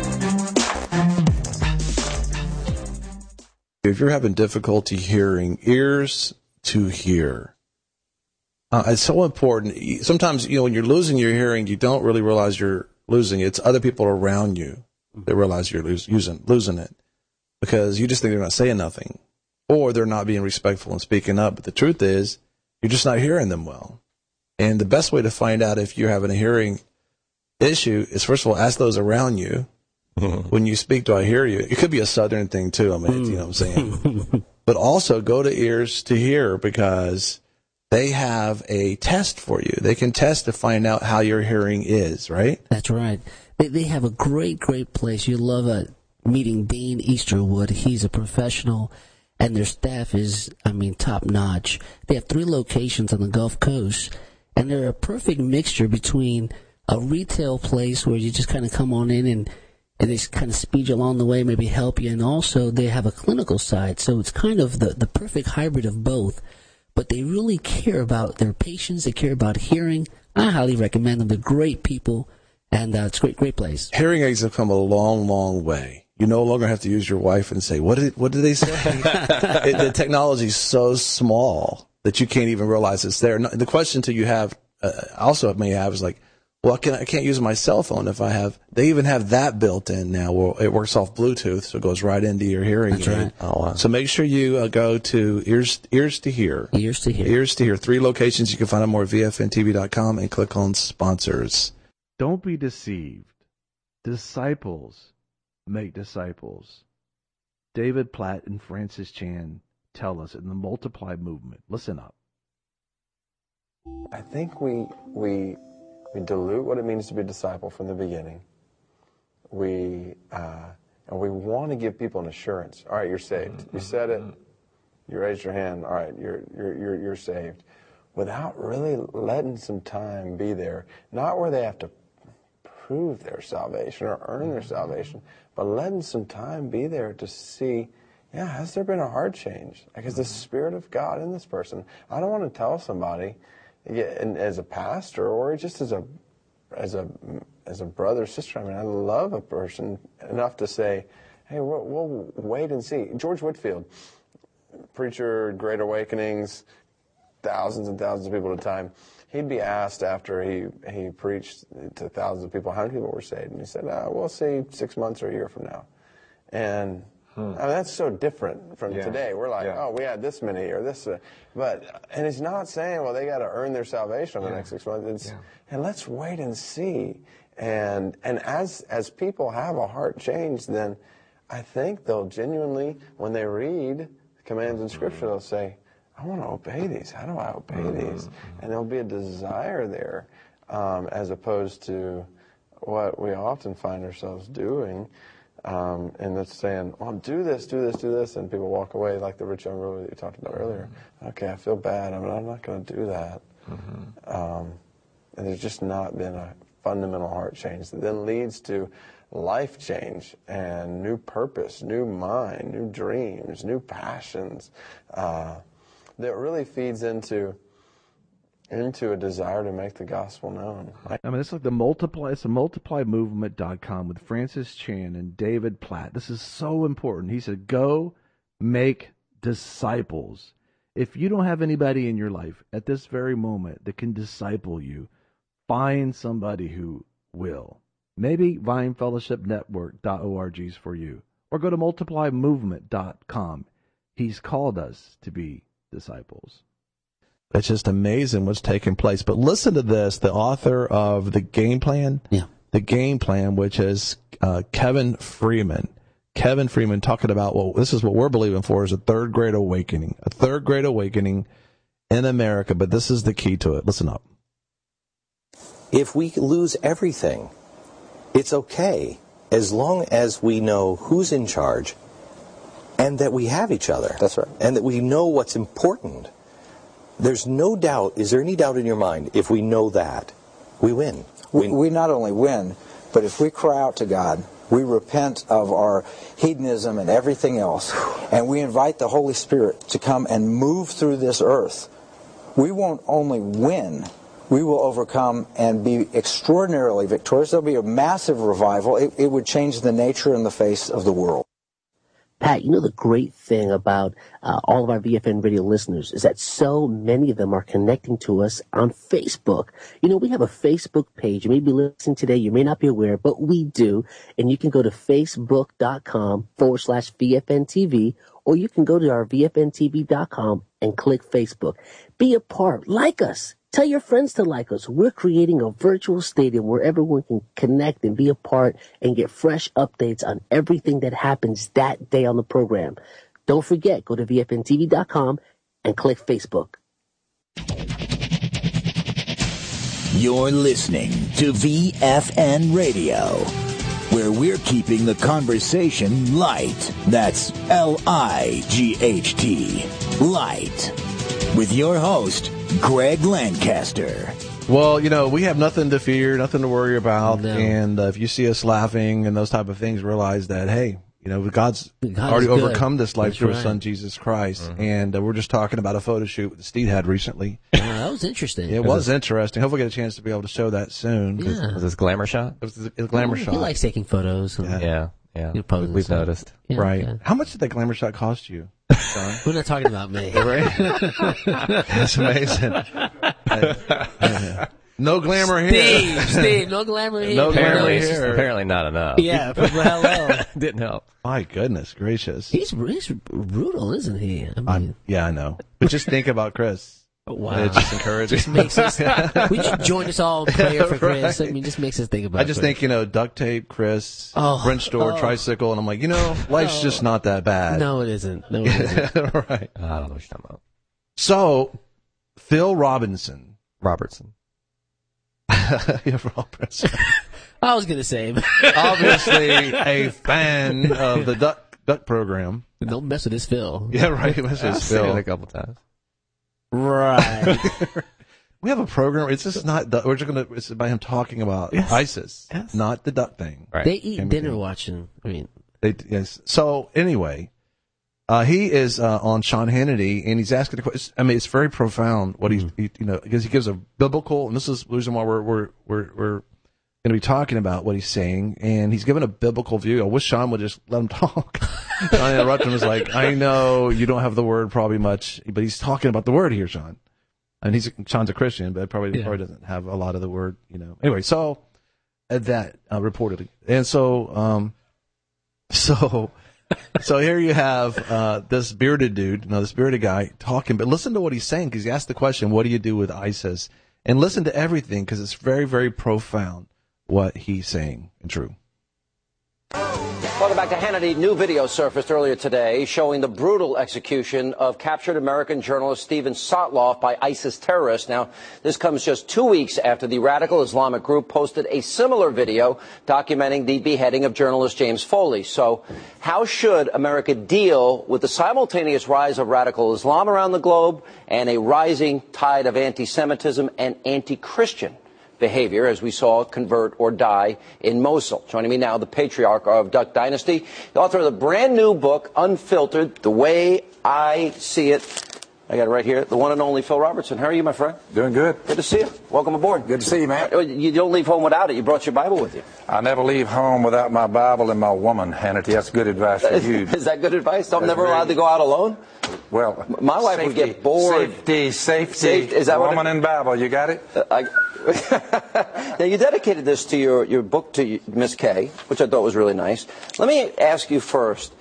If you're having difficulty hearing, ears to hear. Uh, it's so important. Sometimes, you know, when you're losing your hearing, you don't really realize you're losing it. It's other people around you that realize you're losing, losing it because you just think they're not saying nothing. Or they're not being respectful and speaking up. But the truth is, you're just not hearing them well. And the best way to find out if you're having a hearing issue is, first of all, ask those around you. Mm-hmm. When you speak, do I hear you? It could be a Southern thing, too. I mean, mm. you know what I'm saying? But also go to ears to hear because they have a test for you. They can test to find out how your hearing is, right? That's right. They, they have a great, great place. You love uh, meeting Dean Easterwood. He's a professional. And their staff is, I mean, top-notch. They have three locations on the Gulf Coast, and they're a perfect mixture between a retail place where you just kind of come on in and, and they kind of speed you along the way, maybe help you, and also they have a clinical side. So it's kind of the, the perfect hybrid of both. But they really care about their patients. They care about hearing. I highly recommend them. They're great people, and uh, it's a great, great place. Hearing aids have come a long, long way. You no longer have to use your wife and say, what did what did they say? it, the technology is so small that you can't even realize it's there. The question to you have, uh, also may have, is like, well, I, can, I can't use my cell phone if I have, they even have that built in now. Well, it works off Bluetooth, so it goes right into your hearing That's aid. Right. Oh, wow. So make sure you uh, go to ears, ears to Hear. Ears to Hear. Ears to Hear. Three locations. You can find out more at V F N T V dot com and click on sponsors. Don't be deceived. Disciples make disciples. David Platt and Francis Chan tell us in the Multiply movement. Listen up. I think we we we dilute what it means to be a disciple from the beginning. We uh, and we want to give people an assurance. All right, you're saved. You said it. You raised your hand. All right, you're you're you're, you're saved. Without really letting some time be there, not where they have to prove their salvation or earn their salvation, but letting some time be there to see, yeah, has there been a heart change? Like, is the Spirit of God in this person? I don't want to tell somebody, and as a pastor or just as a as a as a brother or sister. I mean, I love a person enough to say, hey, we'll, we'll wait and see. George Whitefield, preacher, Great Awakenings, thousands and thousands of people at a time. he'd be asked after he, he preached to thousands of people how many people were saved. And he said, uh, we'll see six months or a year from now. And hmm. I mean, that's so different from yeah. today. We're like, yeah. oh, we had this many or this. Uh, but, and he's not saying, well, they got to earn their salvation in yeah. the next six months. It's, yeah. And let's wait and see. And and as as people have a heart change, then I think they'll genuinely, when they read commands in Scripture, they'll say, I want to obey these. How do I obey these? And there'll be a desire there, um, as opposed to what we often find ourselves doing, um, and that's saying, well, do this, do this, do this, and people walk away like the rich young ruler that you talked about earlier. Okay, I feel bad. I mean, I'm not going to do that. Mm-hmm. Um, and there's just not been a fundamental heart change that then leads to life change and new purpose, new mind, new dreams, new passions, uh, that really feeds into into a desire to make the gospel known. I mean, it's like the multiply. It's a multiply movement dot com with Francis Chan and David Platt. This is so important. He said, "Go make disciples." If you don't have anybody in your life at this very moment that can disciple you, find somebody who will. Maybe Vine Fellowship Network dot org is for you. Or go to multiply movement dot com. He's called us to be disciples. It's just amazing what's taking place. But listen to this, the author of The Game Plan. Yeah. The Game Plan, which is uh, Kevin Freeman. Kevin Freeman talking about, well, this is what we're believing for, is a third grade awakening. A third grade awakening in America. But this is the key to it. Listen up. If we lose everything, it's okay as long as we know who's in charge and that we have each other. That's right. And that we know what's important. There's no doubt, is there any doubt in your mind, if we know that, we win. We, we not only win, but if we cry out to God, we repent of our hedonism and everything else, and we invite the Holy Spirit to come and move through this earth, we won't only win, we will overcome and be extraordinarily victorious. There'll be a massive revival. It, it would change the nature and the face of the world. Pat, you know the great thing about uh, all of our V F N radio listeners is that so many of them are connecting to us on Facebook. You know, we have a Facebook page. You may be listening today. You may not be aware, but we do. And you can go to facebook.com forward slash VFNTV, or you can go to our V F N T V dot com and click Facebook. Be a part. Like us. Tell your friends to like us. We're creating a virtual stadium where everyone can connect and be a part and get fresh updates on everything that happens that day on the program. Don't forget, go to V F N T V dot com and click Facebook. You're listening to V F N Radio, where we're keeping the conversation light. That's L I G H T, light. With your host, Greg Lancaster. Well, you know, we have nothing to fear, nothing to worry about. No. And uh, if you see us laughing and those type of things, realize that, hey, you know, God's God already is good. overcome this life That's through right. His Son, Jesus Christ. Mm-hmm. And uh, we're just talking about a photo shoot that Steve had recently. Uh, that was interesting. It was interesting. Hopefully we get a chance to be able to show that soon. Yeah. Was this glamour shot? It was a glamour he shot. likes taking photos. And Yeah. Yeah, yeah. You post We've some. noticed. Yeah, Right. okay. How much did that glamour shot cost you, Sean? We're not talking about me. Right? That's amazing. No glamour here. Steve, Steve, no glamour here. No glamour Apparently, here. apparently not enough. Yeah, but hello. Didn't help. My goodness gracious. He's he's brutal, isn't he? I mean, I'm, yeah, I know. But just think about Chris. wow. It just encourages. makes us. We should join us all in prayer for Chris. Right. I mean, just makes us think about. I just Chris. think, you know, duct tape, Chris, Oh, French door, oh. tricycle, and I'm like, you know, life's Oh. just not that bad. No, it isn't. No, it isn't. Right. I don't know what you're talking about. So, Phil Robinson. Robertson. Yeah, Robinson. I was gonna say, Obviously a fan of the duck duck program. don't mess with this Phil. Yeah, right. It was I've just seen it Phil. a couple times. Right. We have a program. It's just not. duck- We're just gonna. It's about him talking about Yes. ISIS, Yes. not the duck thing. Right. They eat Can we dinner do- watching. I mean, They, yes. So anyway, uh, he is uh, on Sean Hannity, and he's asking a question. I mean, it's very profound what he's, he, you know, because he gives a biblical, and this is the reason why we're we're we're, we're going to be talking about what he's saying, and he's given a biblical view. I wish Sean would just let him talk. I interrupted him. Was like, I know you don't have the word probably much, but he's talking about the word here, Sean. And he's Sean's a Christian, but probably, Yeah. probably doesn't have a lot of the word, you know. Anyway, so uh, that uh, reportedly, and so um, so so here you have uh, this bearded dude, you know, this bearded guy talking. But listen to what he's saying, because he asked the question, "What do you do with ISIS?" And listen to everything, because it's very, very profound what he's saying and true. Welcome back to Hannity. New video surfaced earlier today showing the brutal execution of captured American journalist Steven Sotloff by ISIS terrorists. Now, this comes just two weeks after the radical Islamic group posted a similar video documenting the beheading of journalist James Foley. So how should America deal with the simultaneous rise of radical Islam around the globe and a rising tide of anti-Semitism and anti-Christian behavior, as we saw convert or die in Mosul? Joining me now, the patriarch of Duck Dynasty, the author of the brand new book, Unfiltered, The Way I See It. I got it right here, the one and only Phil Robertson. How are you, my friend? Doing good. Good to see you. Welcome aboard. Good to see you, man. You don't leave home without it. You brought your Bible with you. I never leave home without my Bible and my woman, Hannity. That's good advice for you. Is that good advice? I'm That's never very- allowed to go out alone? Well, my wife safety, would get bored. Safety, safety. Safety, is that what woman it- and Bible, you got it? Uh, I, now, you dedicated this to your, your book to Miss Kay, which I thought was really nice. Let me ask you first.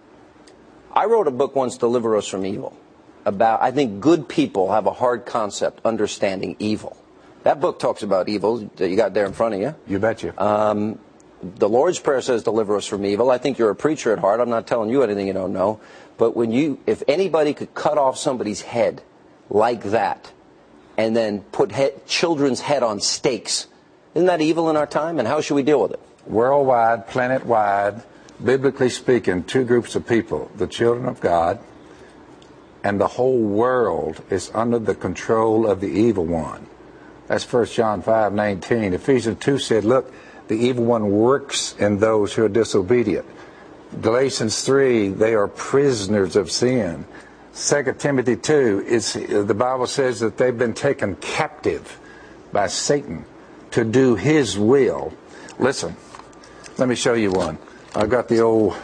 I wrote a book once, Deliver Us from Evil, about, I think good people have a hard concept understanding evil. That book talks about evil that you got there in front of you. You betcha. Um, the Lord's Prayer says, deliver us from evil. I think you're a preacher at heart. I'm not telling you anything you don't know. But when you, if anybody could cut off somebody's head like that, and then put he- children's head on stakes, isn't that evil in our time? And how should we deal with it? Worldwide, planet-wide, biblically speaking, two groups of people, the children of God, and the whole world is under the control of the evil one. That's First John five nineteen. Ephesians two said, look, the evil one works in those who are disobedient. Galatians three, they are prisoners of sin. Second Timothy two, it's, the Bible says that they've been taken captive by Satan to do his will. Listen, let me show you one. I've got the old,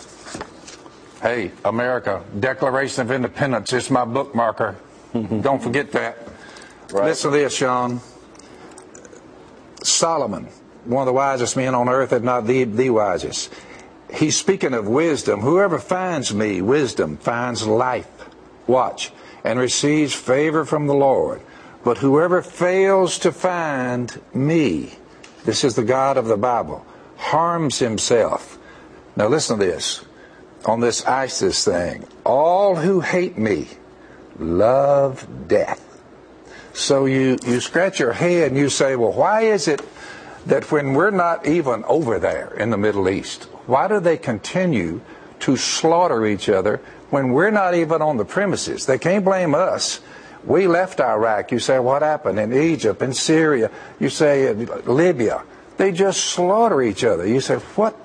hey, America, Declaration of Independence. It's my bookmarker. Don't forget that. Right. Listen to this, Sean. Solomon, one of the wisest men on earth, if not the, the wisest. He's speaking of wisdom. Whoever finds me, wisdom, finds life. Watch. And receives favor from the Lord. But whoever fails to find me, this is the God of the Bible, harms himself. Now listen to this. On this ISIS thing, all who hate me love death. So you, you scratch your head and you say, well, why is it that when we're not even over there in the Middle East, why do they continue to slaughter each other when we're not even on the premises? They can't blame us. We left Iraq. You say, what happened in Egypt, in Syria? You say, Libya. They just slaughter each other. You say, what?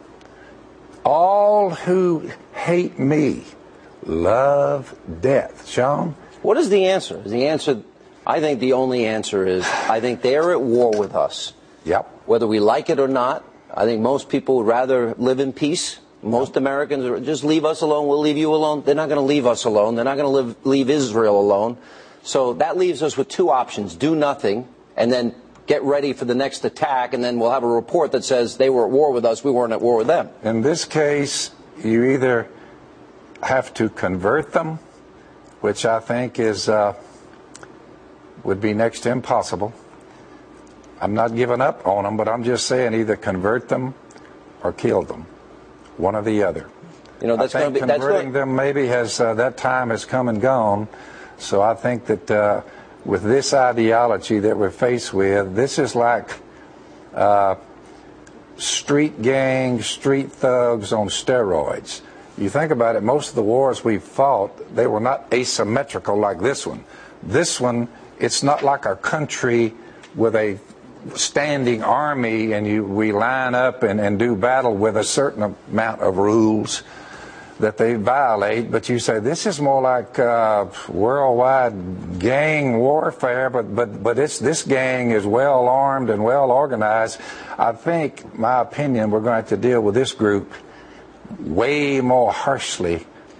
All who hate me love death. Sean? What is the answer? Is the answer, I think the only answer is, I think they're at war with us. Yep. Whether we like it or not, I think most people would rather live in peace. Most Americans are, just leave us alone, we'll leave you alone. They're not going to leave us alone. They're not going to leave Israel alone. So that leaves us with two options. Do nothing, and then get ready for the next attack, and then we'll have a report that says they were at war with us, we weren't at war with them. In this case, you either have to convert them, which I think is uh, would be next to impossible. I'm not giving up on them, but I'm just saying either convert them or kill them. One or the other. You know, that's I think going to be converting that's them maybe has uh, that time has come and gone. So I think that uh, with this ideology that we're faced with, this is like uh, street gangs, street thugs on steroids. You think about it, most of the wars we've fought, they were not asymmetrical like this one. This one, it's not like a country with a standing army and you we line up and, and do battle with a certain amount of rules that they violate, but you say this is more like uh, worldwide gang warfare, but but but it's this gang is well armed and well organized. I think, my opinion, we're going to have to deal with this group way more harshly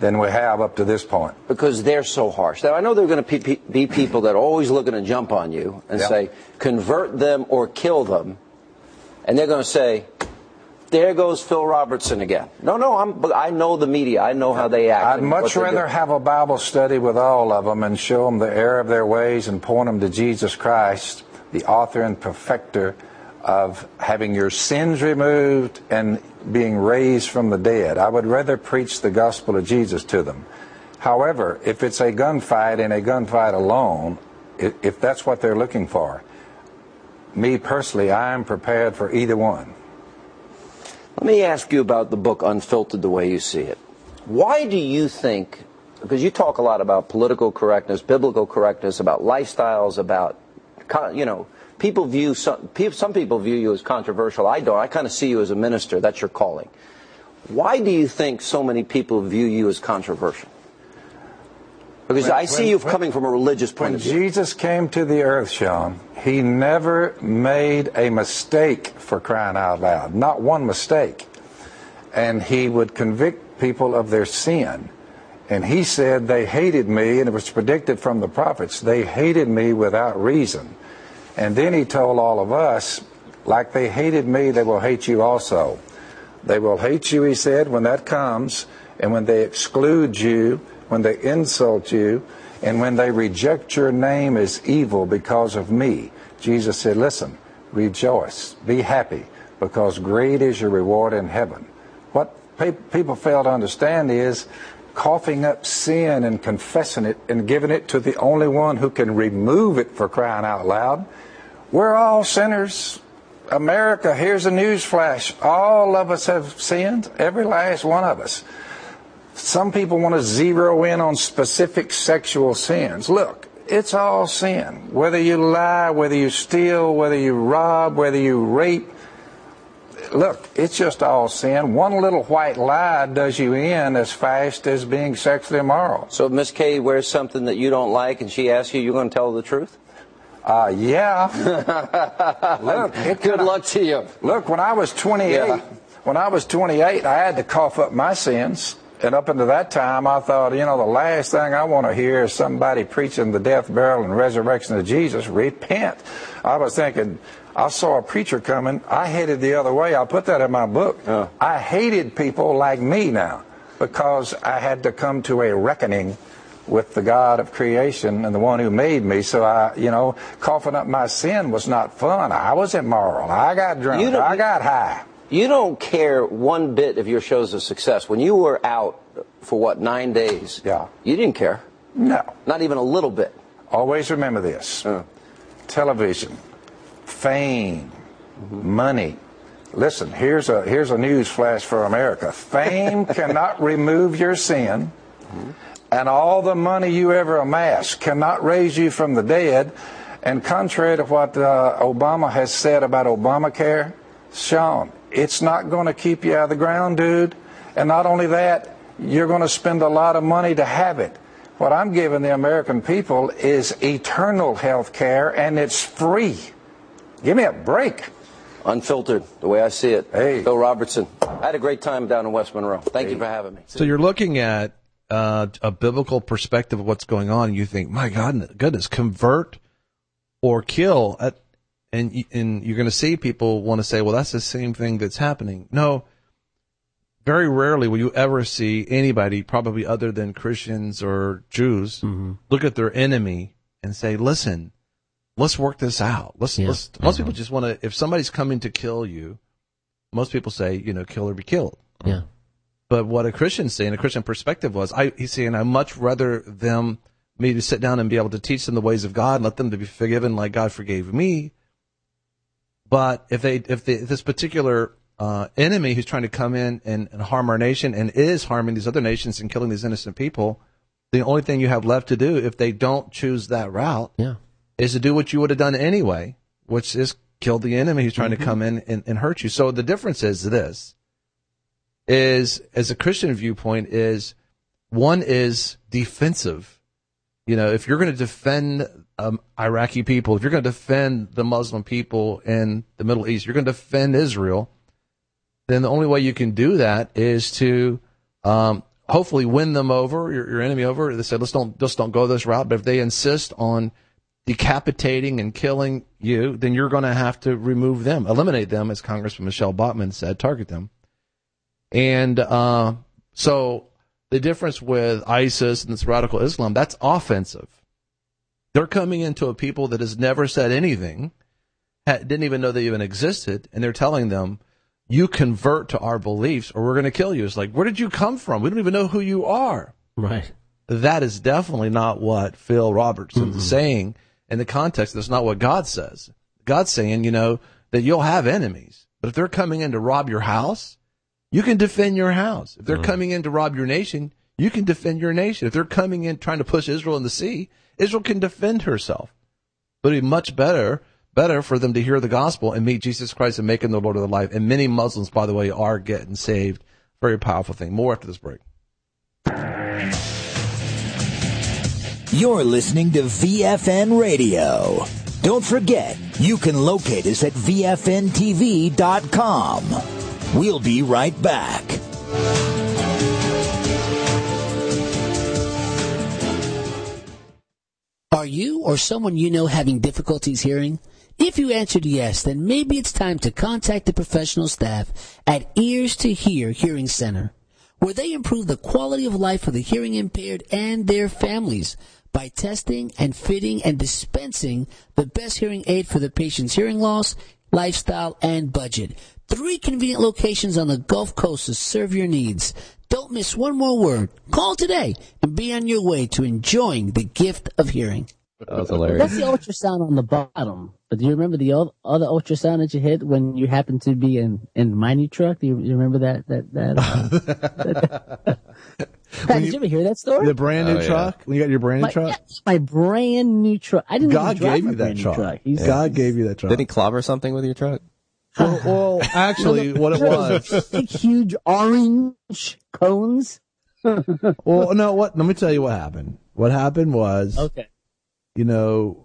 than we have up to this point. Because they're so harsh. Now, I know there are going to be people that are always looking to jump on you and yep. say, convert them or kill them. And they're going to say, there goes Phil Robertson again. No, no, I'm, I know the media. I know how they act. I'd much rather have a Bible study with all of them and show them the error of their ways and point them to Jesus Christ, the author and perfecter of having your sins removed and being raised from the dead. I would rather preach the gospel of Jesus to them. However, if it's a gunfight and a gunfight alone, if that's what they're looking for, me personally, I am prepared for either one. Let me ask you about the book Unfiltered, the way you see it. Why do you think, because you talk a lot about political correctness, biblical correctness, about lifestyles, about, you know, people view, some, some people view you as controversial. I don't. I kind of see you as a minister. That's your calling. Why do you think so many people view you as controversial? Because when, I see when, you when, coming from a religious point of view. When Jesus came to the earth, Sean, he never made a mistake, for crying out loud. Not one mistake. And he would convict people of their sin. And he said they hated me, and it was predicted from the prophets, they hated me without reason. And then he told all of us, like they hated me, they will hate you also. They will hate you, he said, when that comes, and when they exclude you, when they insult you, and when they reject your name as evil because of me. Jesus said, listen, rejoice, be happy, because great is your reward in heaven. What pe- people fail to understand is coughing up sin and confessing it and giving it to the only one who can remove it, for crying out loud. We're all sinners. America, here's a news flash. All of us have sinned, every last one of us. Some people want to zero in on specific sexual sins. Look, it's all sin. Whether you lie, whether you steal, whether you rob, whether you rape. Look, it's just all sin. One little white lie does you in as fast as being sexually immoral. So if Miss Kay wears something that you don't like and she asks you, you're going to tell her the truth? Uh, yeah. Look, it Good kinda, luck to you. Look, when I was twenty-eight, yeah. when I was twenty-eight, I had to cough up my sins. And up until that time, I thought, you know, the last thing I want to hear is somebody preaching the death, burial, and resurrection of Jesus. Repent. I was thinking, I saw a preacher coming. I headed the other way. I'll put that in my book. Oh. I hated people like me now because I had to come to a reckoning with the God of creation and the one who made me. So I, you know, coughing up my sin was not fun. I was immoral. I got drunk. I got high. You don't care one bit if your show's a success. When you were out for, what, nine days, yeah, you didn't care. No. Not even a little bit. Always remember this. Uh. Television, fame, mm-hmm. money. Listen, here's a here's a news flash for America. Fame cannot remove your sin, mm-hmm. and all the money you ever amass cannot raise you from the dead. And contrary to what uh, Obama has said about Obamacare, Sean, it's not going to keep you out of the ground, dude. And not only that, you're going to spend a lot of money to have it. What I'm giving the American people is eternal health care, and it's free. Give me a break. Unfiltered, the way I see it. Hey. Bill Robertson. I had a great time down in West Monroe. Thank hey. you for having me. So you're looking at uh, a biblical perspective of what's going on, and you think, my God, goodness, convert or kill. At, and, and you're going to see people want to say, well, that's the same thing that's happening. No. Very rarely will you ever see anybody, probably other than Christians or Jews, mm-hmm. look at their enemy and say, listen, let's work this out. Let's, yeah. let's, most mm-hmm. people just want to, if somebody's coming to kill you, most people say, you know, kill or be killed. Yeah. But what a Christian say, in a Christian perspective was, I, he's saying, I'd much rather them, me to sit down and be able to teach them the ways of God and let them to be forgiven like God forgave me. But if they, if, they, if this particular Uh, enemy who's trying to come in and, and harm our nation and is harming these other nations and killing these innocent people, the only thing you have left to do if they don't choose that route yeah. is to do what you would have done anyway, which is kill the enemy who's trying mm-hmm. to come in and, and hurt you. So the difference is this, is as a Christian viewpoint is one is defensive. You know, if you're going to defend um, Iraqi people, if you're going to defend the Muslim people in the Middle East, you're going to defend Israel, then the only way you can do that is to um, hopefully win them over, your, your enemy over. They said, let's don't, just don't go this route. But if they insist on decapitating and killing you, then you're going to have to remove them, eliminate them, as Congressman Michelle Bachmann said, target them. And uh, so the difference with ISIS and this radical Islam, that's offensive. They're coming into a people that has never said anything, didn't even know they even existed, and they're telling them, you convert to our beliefs or we're going to kill you. It's like, where did you come from? We don't even know who you are. Right. That is definitely not what Phil Robertson mm-hmm. is saying in the context. That's not what God says. God's saying, you know, that you'll have enemies. But if they're coming in to rob your house, you can defend your house. If they're mm-hmm. coming in to rob your nation, you can defend your nation. If they're coming in trying to push Israel in the sea, Israel can defend herself. But it'd be much better Better for them to hear the gospel and meet Jesus Christ and make him the Lord of their life. And many Muslims, by the way, are getting saved. Very powerful thing. More after this break. You're listening to V F N Radio. Don't forget, you can locate us at V F N T V dot com. We'll be right back. Are you or someone you know having difficulties hearing? If you answered yes, then maybe it's time to contact the professional staff at Ears to Hear Hearing Center, where they improve the quality of life for the hearing impaired and their families by testing and fitting and dispensing the best hearing aid for the patient's hearing loss, lifestyle, and budget. Three convenient locations on the Gulf Coast to serve your needs. Don't miss one more word. Call today and be on your way to enjoying the gift of hearing. That was hilarious. That's the ultrasound on the bottom. But do you remember the other, other ultrasound that you hit when you happened to be in, in my new truck? Do you, you remember that? that, that, uh, Pat, did you, you ever hear that story? The brand new oh, truck? Yeah. When you got your brand new my, truck? Yeah, my brand new truck. I didn't God even drive gave my you that brand truck. New truck. Yeah. God gave you that truck. Did he clobber something with your truck? Well, well actually, what it was. Big, huge orange cones. Well, no, what? Let me tell you what happened. What happened was, okay. you know,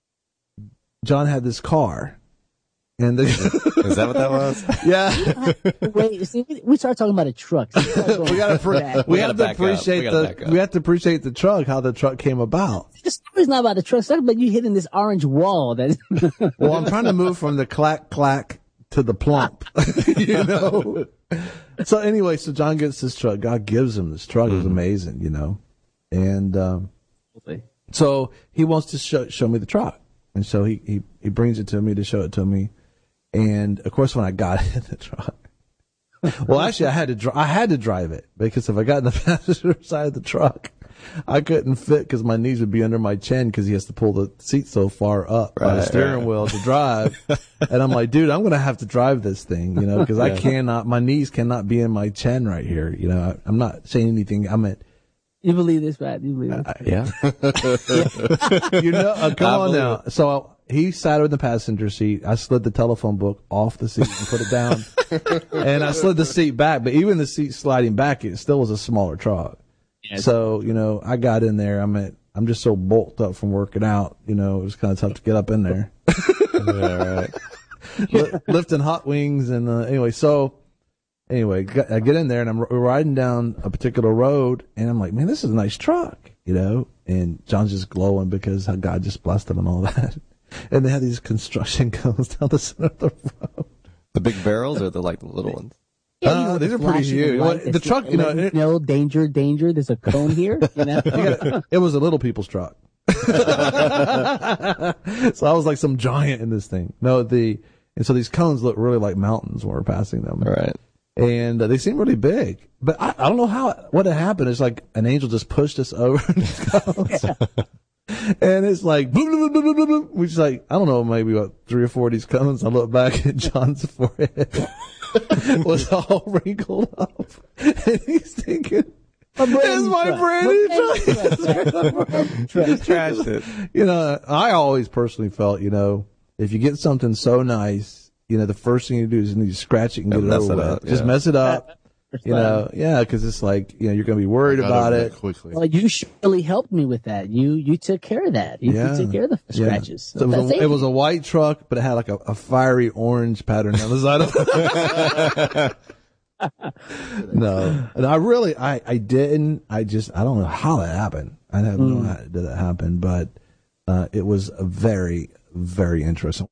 John had this car. And the Is that what that was? Yeah. Wait, see, we, we started talking about a truck. So we gotta pre- we, we have to appreciate the we have to appreciate the truck, how the truck came about. The story's not about the truck. It's not about you hitting this orange wall. That well, I'm trying to move from the clack clack to the plump. You know. So anyway, so John gets this truck. God gives him this truck. Mm-hmm. It was amazing, you know. And um, so he wants to show show me the truck, and so he he he brings it to me to show it to me. And of course, when I got in the truck, well, actually, I had to dri- I had to drive it because if I got in the passenger side of the truck, I couldn't fit because my knees would be under my chin because he has to pull the seat so far up right, by the steering right. wheel to drive. And I'm like, dude, I'm going to have to drive this thing, you know, because yeah. I cannot, my knees cannot be in my chin right here. You know, I, I'm not saying anything. I'm at. You believe this, right? You believe this? Uh, yeah. You know, uh, come I on now. It. So he sat in the passenger seat. I slid the telephone book off the seat and put it down. And I slid the seat back. But even the seat sliding back, it still was a smaller truck. Yes. So, you know, I got in there. I'm at, I'm just so bulked up from working out. You know, it was kind of tough to get up in there. Yeah, right. L- lifting hot wings. And uh, anyway, so. Anyway, I get in there and I'm riding down a particular road and I'm like, man, this is a nice truck, you know? And John's just glowing because God just blessed him and all that. And they had these construction cones down the center of the road. The big barrels or the like the little ones? Yeah, you know, uh, these are pretty huge. Well, the truck, you know, it, no danger, danger. There's a cone here. You know, gotta, it was a little people's truck. So I was like some giant in this thing. No, the and so these cones look really like mountains when we're passing them. All right. And uh, they seem really big, but I, I don't know how what had happened. It's like an angel just pushed us over, yeah. And it's like boom, boom, boom, boom, boom, boom. We just like I don't know, maybe about three or four of these cones. I look back at John's forehead was all wrinkled up, and he's thinking, "It's my brand new truck." Just trashed it. You know, I always personally felt, you know, if you get something so nice. You know, the first thing you do is you need to scratch it and get it over with. Up, just yeah. mess it up. You know, yeah, because it's like, you know, you're going to be worried about it. Quickly. Well, you surely helped me with that. You you took care of that. You, yeah. you took care of the scratches. Yeah. So, so it, was a, it was a white truck, but it had like a, a fiery orange pattern on the side of it. No, and I really, I, I didn't. I just, I don't know how that happened. I have no Mm. idea that happened, but uh, it was a very, very interesting.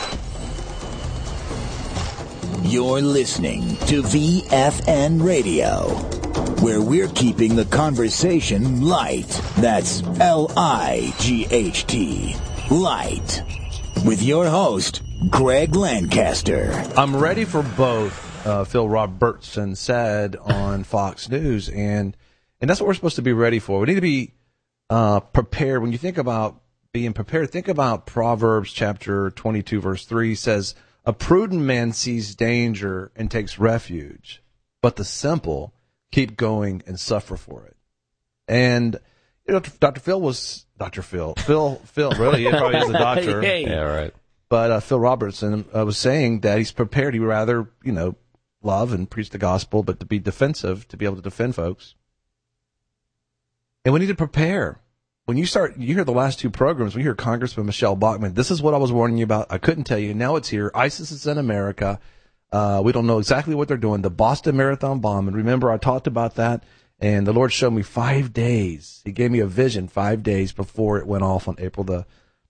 You're listening to V F N Radio, where we're keeping the conversation light. That's L I G H T, light. With your host, Greg Lancaster. I'm ready for both, uh, Phil Robertson said on Fox News, and and that's what we're supposed to be ready for. We need to be uh, prepared. When you think about being prepared, think about Proverbs chapter twenty-two, verse three says, "A prudent man sees danger and takes refuge, but the simple keep going and suffer for it." And you know, Doctor Phil was Doctor Phil. Phil, Phil, really, he probably is a doctor. Hey. Yeah, right. But uh, Phil Robertson uh, was saying that he's prepared. He'd rather, you know, love and preach the gospel, but to be defensive, to be able to defend folks. And we need to prepare. When you start, you hear the last two programs, when you hear Congressman Michelle Bachmann, this is what I was warning you about. I couldn't tell you. Now it's here. ISIS is in America. Uh, we don't know exactly what they're doing. The Boston Marathon bombing. Remember, I talked about that. And the Lord showed me five days. He gave me a vision five days before it went off on April the,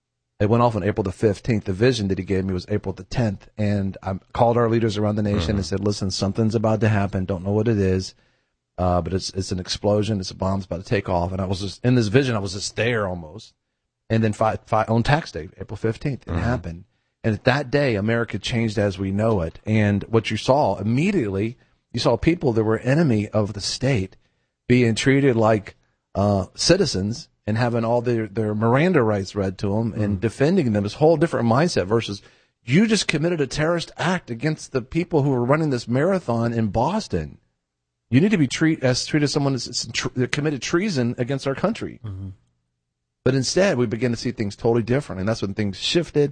it went off on April the fifteenth. The vision that he gave me was April the tenth. And I called our leaders around the nation mm-hmm. and said, listen, something's about to happen. Don't know what it is. Uh, but it's, it's an explosion. It's a bomb's about to take off. And I was just, in this vision, I was just there almost. And then five, five, on tax day, April fifteenth, it mm-hmm. happened. And at that day, America changed as we know it. And what you saw immediately, you saw people that were enemy of the state being treated like uh, citizens and having all their, their Miranda rights read to them mm. and defending them. This whole different mindset versus you just committed a terrorist act against the people who were running this marathon in Boston. You need to be treat as treated as someone that's tr- committed treason against our country. Mm-hmm. But instead, we begin to see things totally different, and that's when things shifted.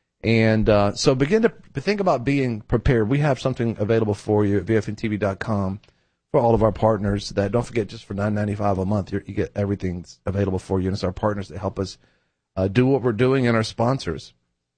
And uh, so begin to think about being prepared. We have something available for you at V F N T V dot com. For all of our partners, that don't forget, just for nine ninety-five a month, you get everything available for you. And it's our partners that help us uh, do what we're doing, and our sponsors.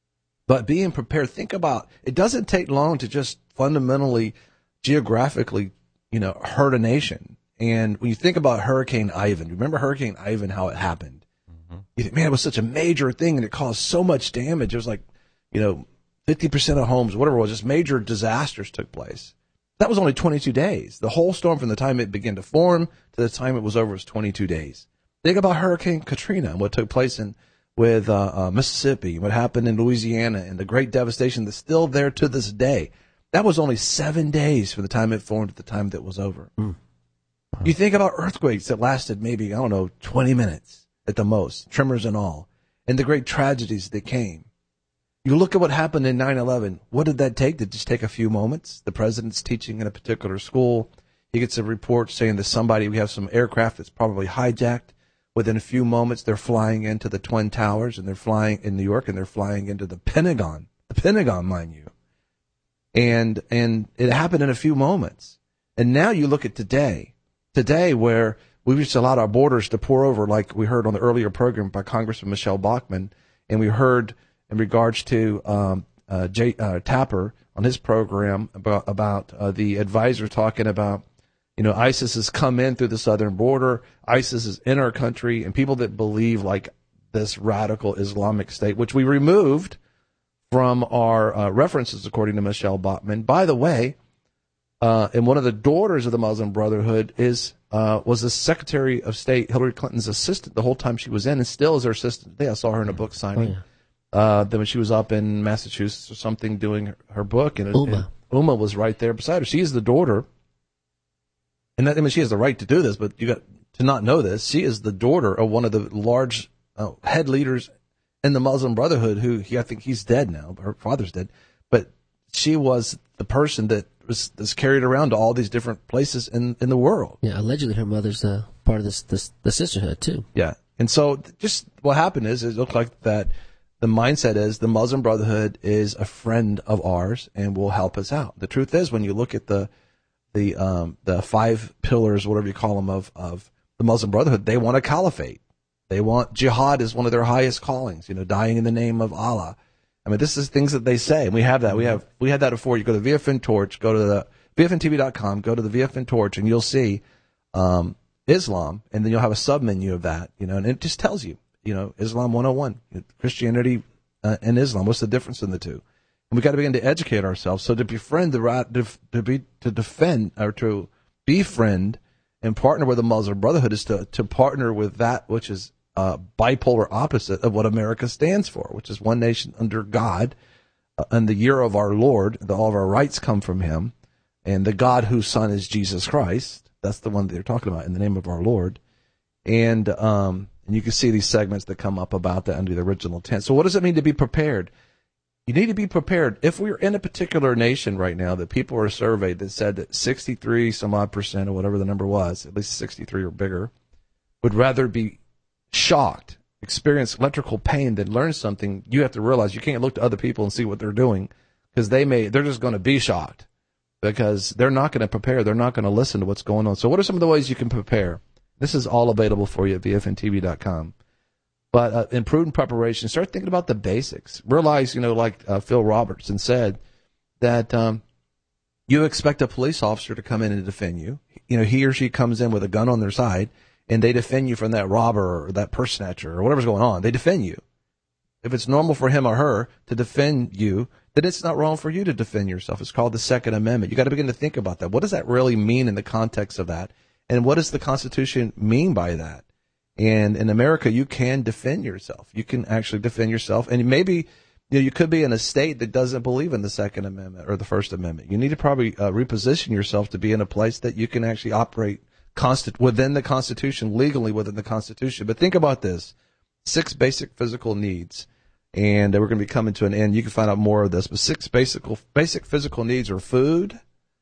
But being prepared, think about, it doesn't take long to just fundamentally, geographically, you know, hurt a nation. And when you think about Hurricane Ivan, remember Hurricane Ivan, how it happened? Mm-hmm. You think, man, it was such a major thing, and it caused so much damage. It was like, you know, fifty percent of homes, whatever it was, just major disasters took place. That was only twenty-two days. The whole storm, from the time it began to form to the time it was over, was twenty-two days. Think about Hurricane Katrina and what took place in with uh, uh, Mississippi, what happened in Louisiana, and the great devastation that's still there to this day. That was only seven days from the time it formed to the time that it was over. Mm. Wow. You think about earthquakes that lasted maybe, I don't know, twenty minutes at the most, tremors and all, and the great tragedies that came. You look at what happened in nine eleven. What did that take? Did it just take a few moments? The president's teaching in a particular school. He gets a report saying that somebody, we have some aircraft that's probably hijacked. Within a few moments, they're flying into the Twin Towers, and they're flying in New York, and they're flying into the Pentagon. The Pentagon, mind you. And and it happened in a few moments. And now you look at today. Today, where we've just allowed our borders to pour over, like we heard on the earlier program by Congressman Michelle Bachmann, and we heard in regards to um, uh, Jay uh, Tapper on his program about, about uh, the advisor talking about, you know, ISIS has come in through the southern border. ISIS is in our country, and people that believe like this radical Islamic State, which we removed from our uh, references, according to Michelle Bachmann. By the way, uh, and one of the daughters of the Muslim Brotherhood is uh, was the Secretary of State, Hillary Clinton's assistant the whole time she was in, and still is her assistant today. I saw her in a book signing. Oh, yeah. Uh, then when she was up in Massachusetts or something doing her, her book, and, Uma. and Uma was right there beside her. She is the daughter, and that, I mean, she has the right to do this, but you got to not know this. She is the daughter of one of the large uh, head leaders in the Muslim Brotherhood, who he, I think he's dead now. Her father's dead, but she was the person that was, was carried around to all these different places in, in the world. Yeah, allegedly her mother's uh, part of this, this the sisterhood too. Yeah, and so just what happened is it looked like that. The mindset is the Muslim Brotherhood is a friend of ours and will help us out. The truth is, when you look at the the um, the five pillars, whatever you call them, of of the Muslim Brotherhood, they want a caliphate. They want jihad is one of their highest callings. You know, dying in the name of Allah. I mean, this is things that they say, and we have that. We have we had that before. You go to V F N Torch, go to the V F N T V dot com, go to the V F N Torch, and you'll see um, Islam, and then you'll have a sub-menu of that, you know, and it just tells you, you know, Islam one oh one, Christianity uh, and Islam, what's the difference in the two? And we've got to begin to educate ourselves. So to befriend the right, to, to be, to defend, or to befriend and partner with the Muslim Brotherhood is to, to partner with that which is uh, bipolar opposite of what America stands for, which is one nation under God, uh, and the year of our Lord, the, all of our rights come from him, and the God whose son is Jesus Christ. That's the one that they're talking about, in the name of our Lord. And um, and you can see these segments that come up about that under the original intent. So what does it mean to be prepared? You need to be prepared. If we're in a particular nation right now that people are surveyed that said that sixty-three some odd percent, or whatever the number was, at least sixty-three or bigger, would rather be shocked, experience electrical pain than learn something, you have to realize you can't look to other people and see what they're doing, because they may, they're just going to be shocked, because they're not going to prepare. They're not going to listen to what's going on. So what are some of the ways you can prepare? This is all available for you at V F N T V dot com. But uh, in prudent preparation, start thinking about the basics. Realize, you know, like uh, Phil Robertson said, that um, you expect a police officer to come in and defend you. You know, he or she comes in with a gun on their side, and they defend you from that robber or that purse snatcher or whatever's going on. They defend you. If it's normal for him or her to defend you, then it's not wrong for you to defend yourself. It's called the Second Amendment. You got to begin to think about that. What does that really mean in the context of that? And what does the Constitution mean by that? And in America, you can defend yourself. You can actually defend yourself. And maybe, you know, you could be in a state that doesn't believe in the Second Amendment or the First Amendment. You need to probably uh, reposition yourself to be in a place that you can actually operate constant within the Constitution, legally within the Constitution. But think about this. Six basic physical needs. And we're going to be coming to an end. You can find out more of this. But six basic, basic physical needs are food,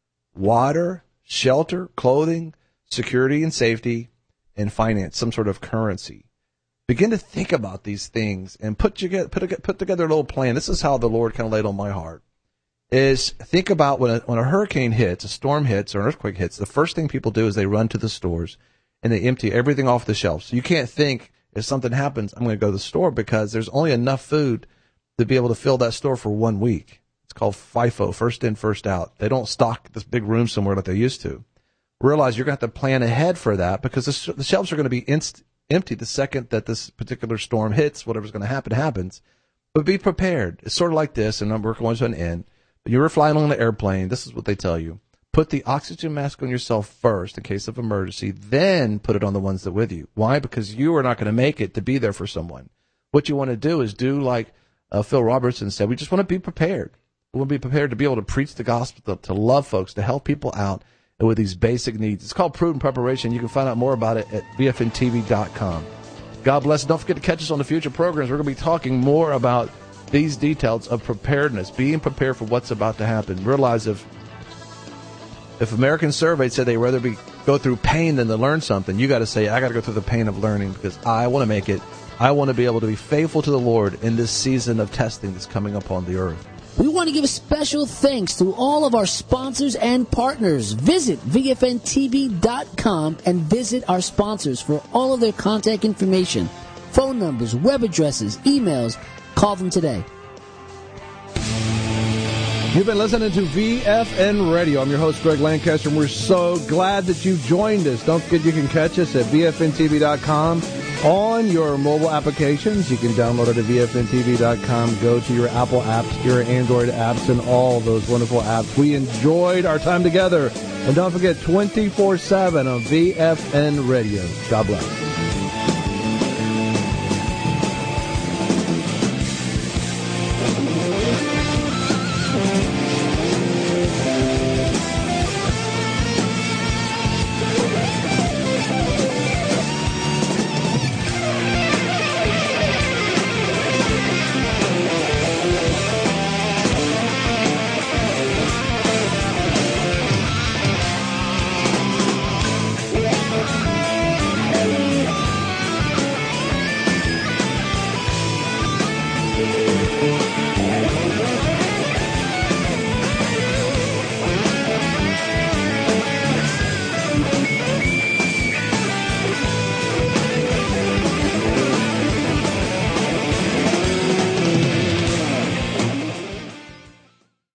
water, shelter, clothing, security and safety, and finance, some sort of currency. Begin to think about these things and put together, put, put together a little plan. This is how the Lord kind of laid on my heart. Is think about when a, when a hurricane hits, a storm hits, or an earthquake hits, the first thing people do is they run to the stores and they empty everything off the shelves. So you can't think, if something happens, I'm going to go to the store, because there's only enough food to be able to fill that store for one week. It's called FIFO, first in, first out. They don't stock this big room somewhere like they used to. Realize you're going to have to plan ahead for that, because the, the shelves are going to be inst- empty the second that this particular storm hits. Whatever's going to happen happens. But be prepared. It's sort of like this, and we're going to an end. You're flying on an airplane. This is what they tell you. Put the oxygen mask on yourself first in case of emergency, then put it on the ones that are with you. Why? Because you are not going to make it to be there for someone. What you want to do is do like uh, Phil Robertson said. We just want to be prepared. We want to be prepared to be able to preach the gospel, to, to love folks, to help people out with these basic needs. It's called Prudent Preparation. You can find out more about it at V F N T V dot com. God bless. Don't forget to catch us on the future programs. We're going to be talking more about these details of preparedness, being prepared for what's about to happen. Realize if if American surveyed said they'd rather be go through pain than to learn something, you got to say, I got to go through the pain of learning, because I want to make it. I want to be able to be faithful to the Lord in this season of testing that's coming upon the earth. We want to give a special thanks to all of our sponsors and partners. Visit V F N T V dot com and visit our sponsors for all of their contact information, phone numbers, web addresses, emails. Call them today. You've been listening to V F N Radio. I'm your host, Greg Lancaster, and we're so glad that you joined us. Don't forget you can catch us at V F N T V dot com on your mobile applications. You can download it at V F N T V dot com. Go to your Apple apps, your Android apps, and all those wonderful apps. We enjoyed our time together. And don't forget, twenty-four seven on V F N Radio. God bless.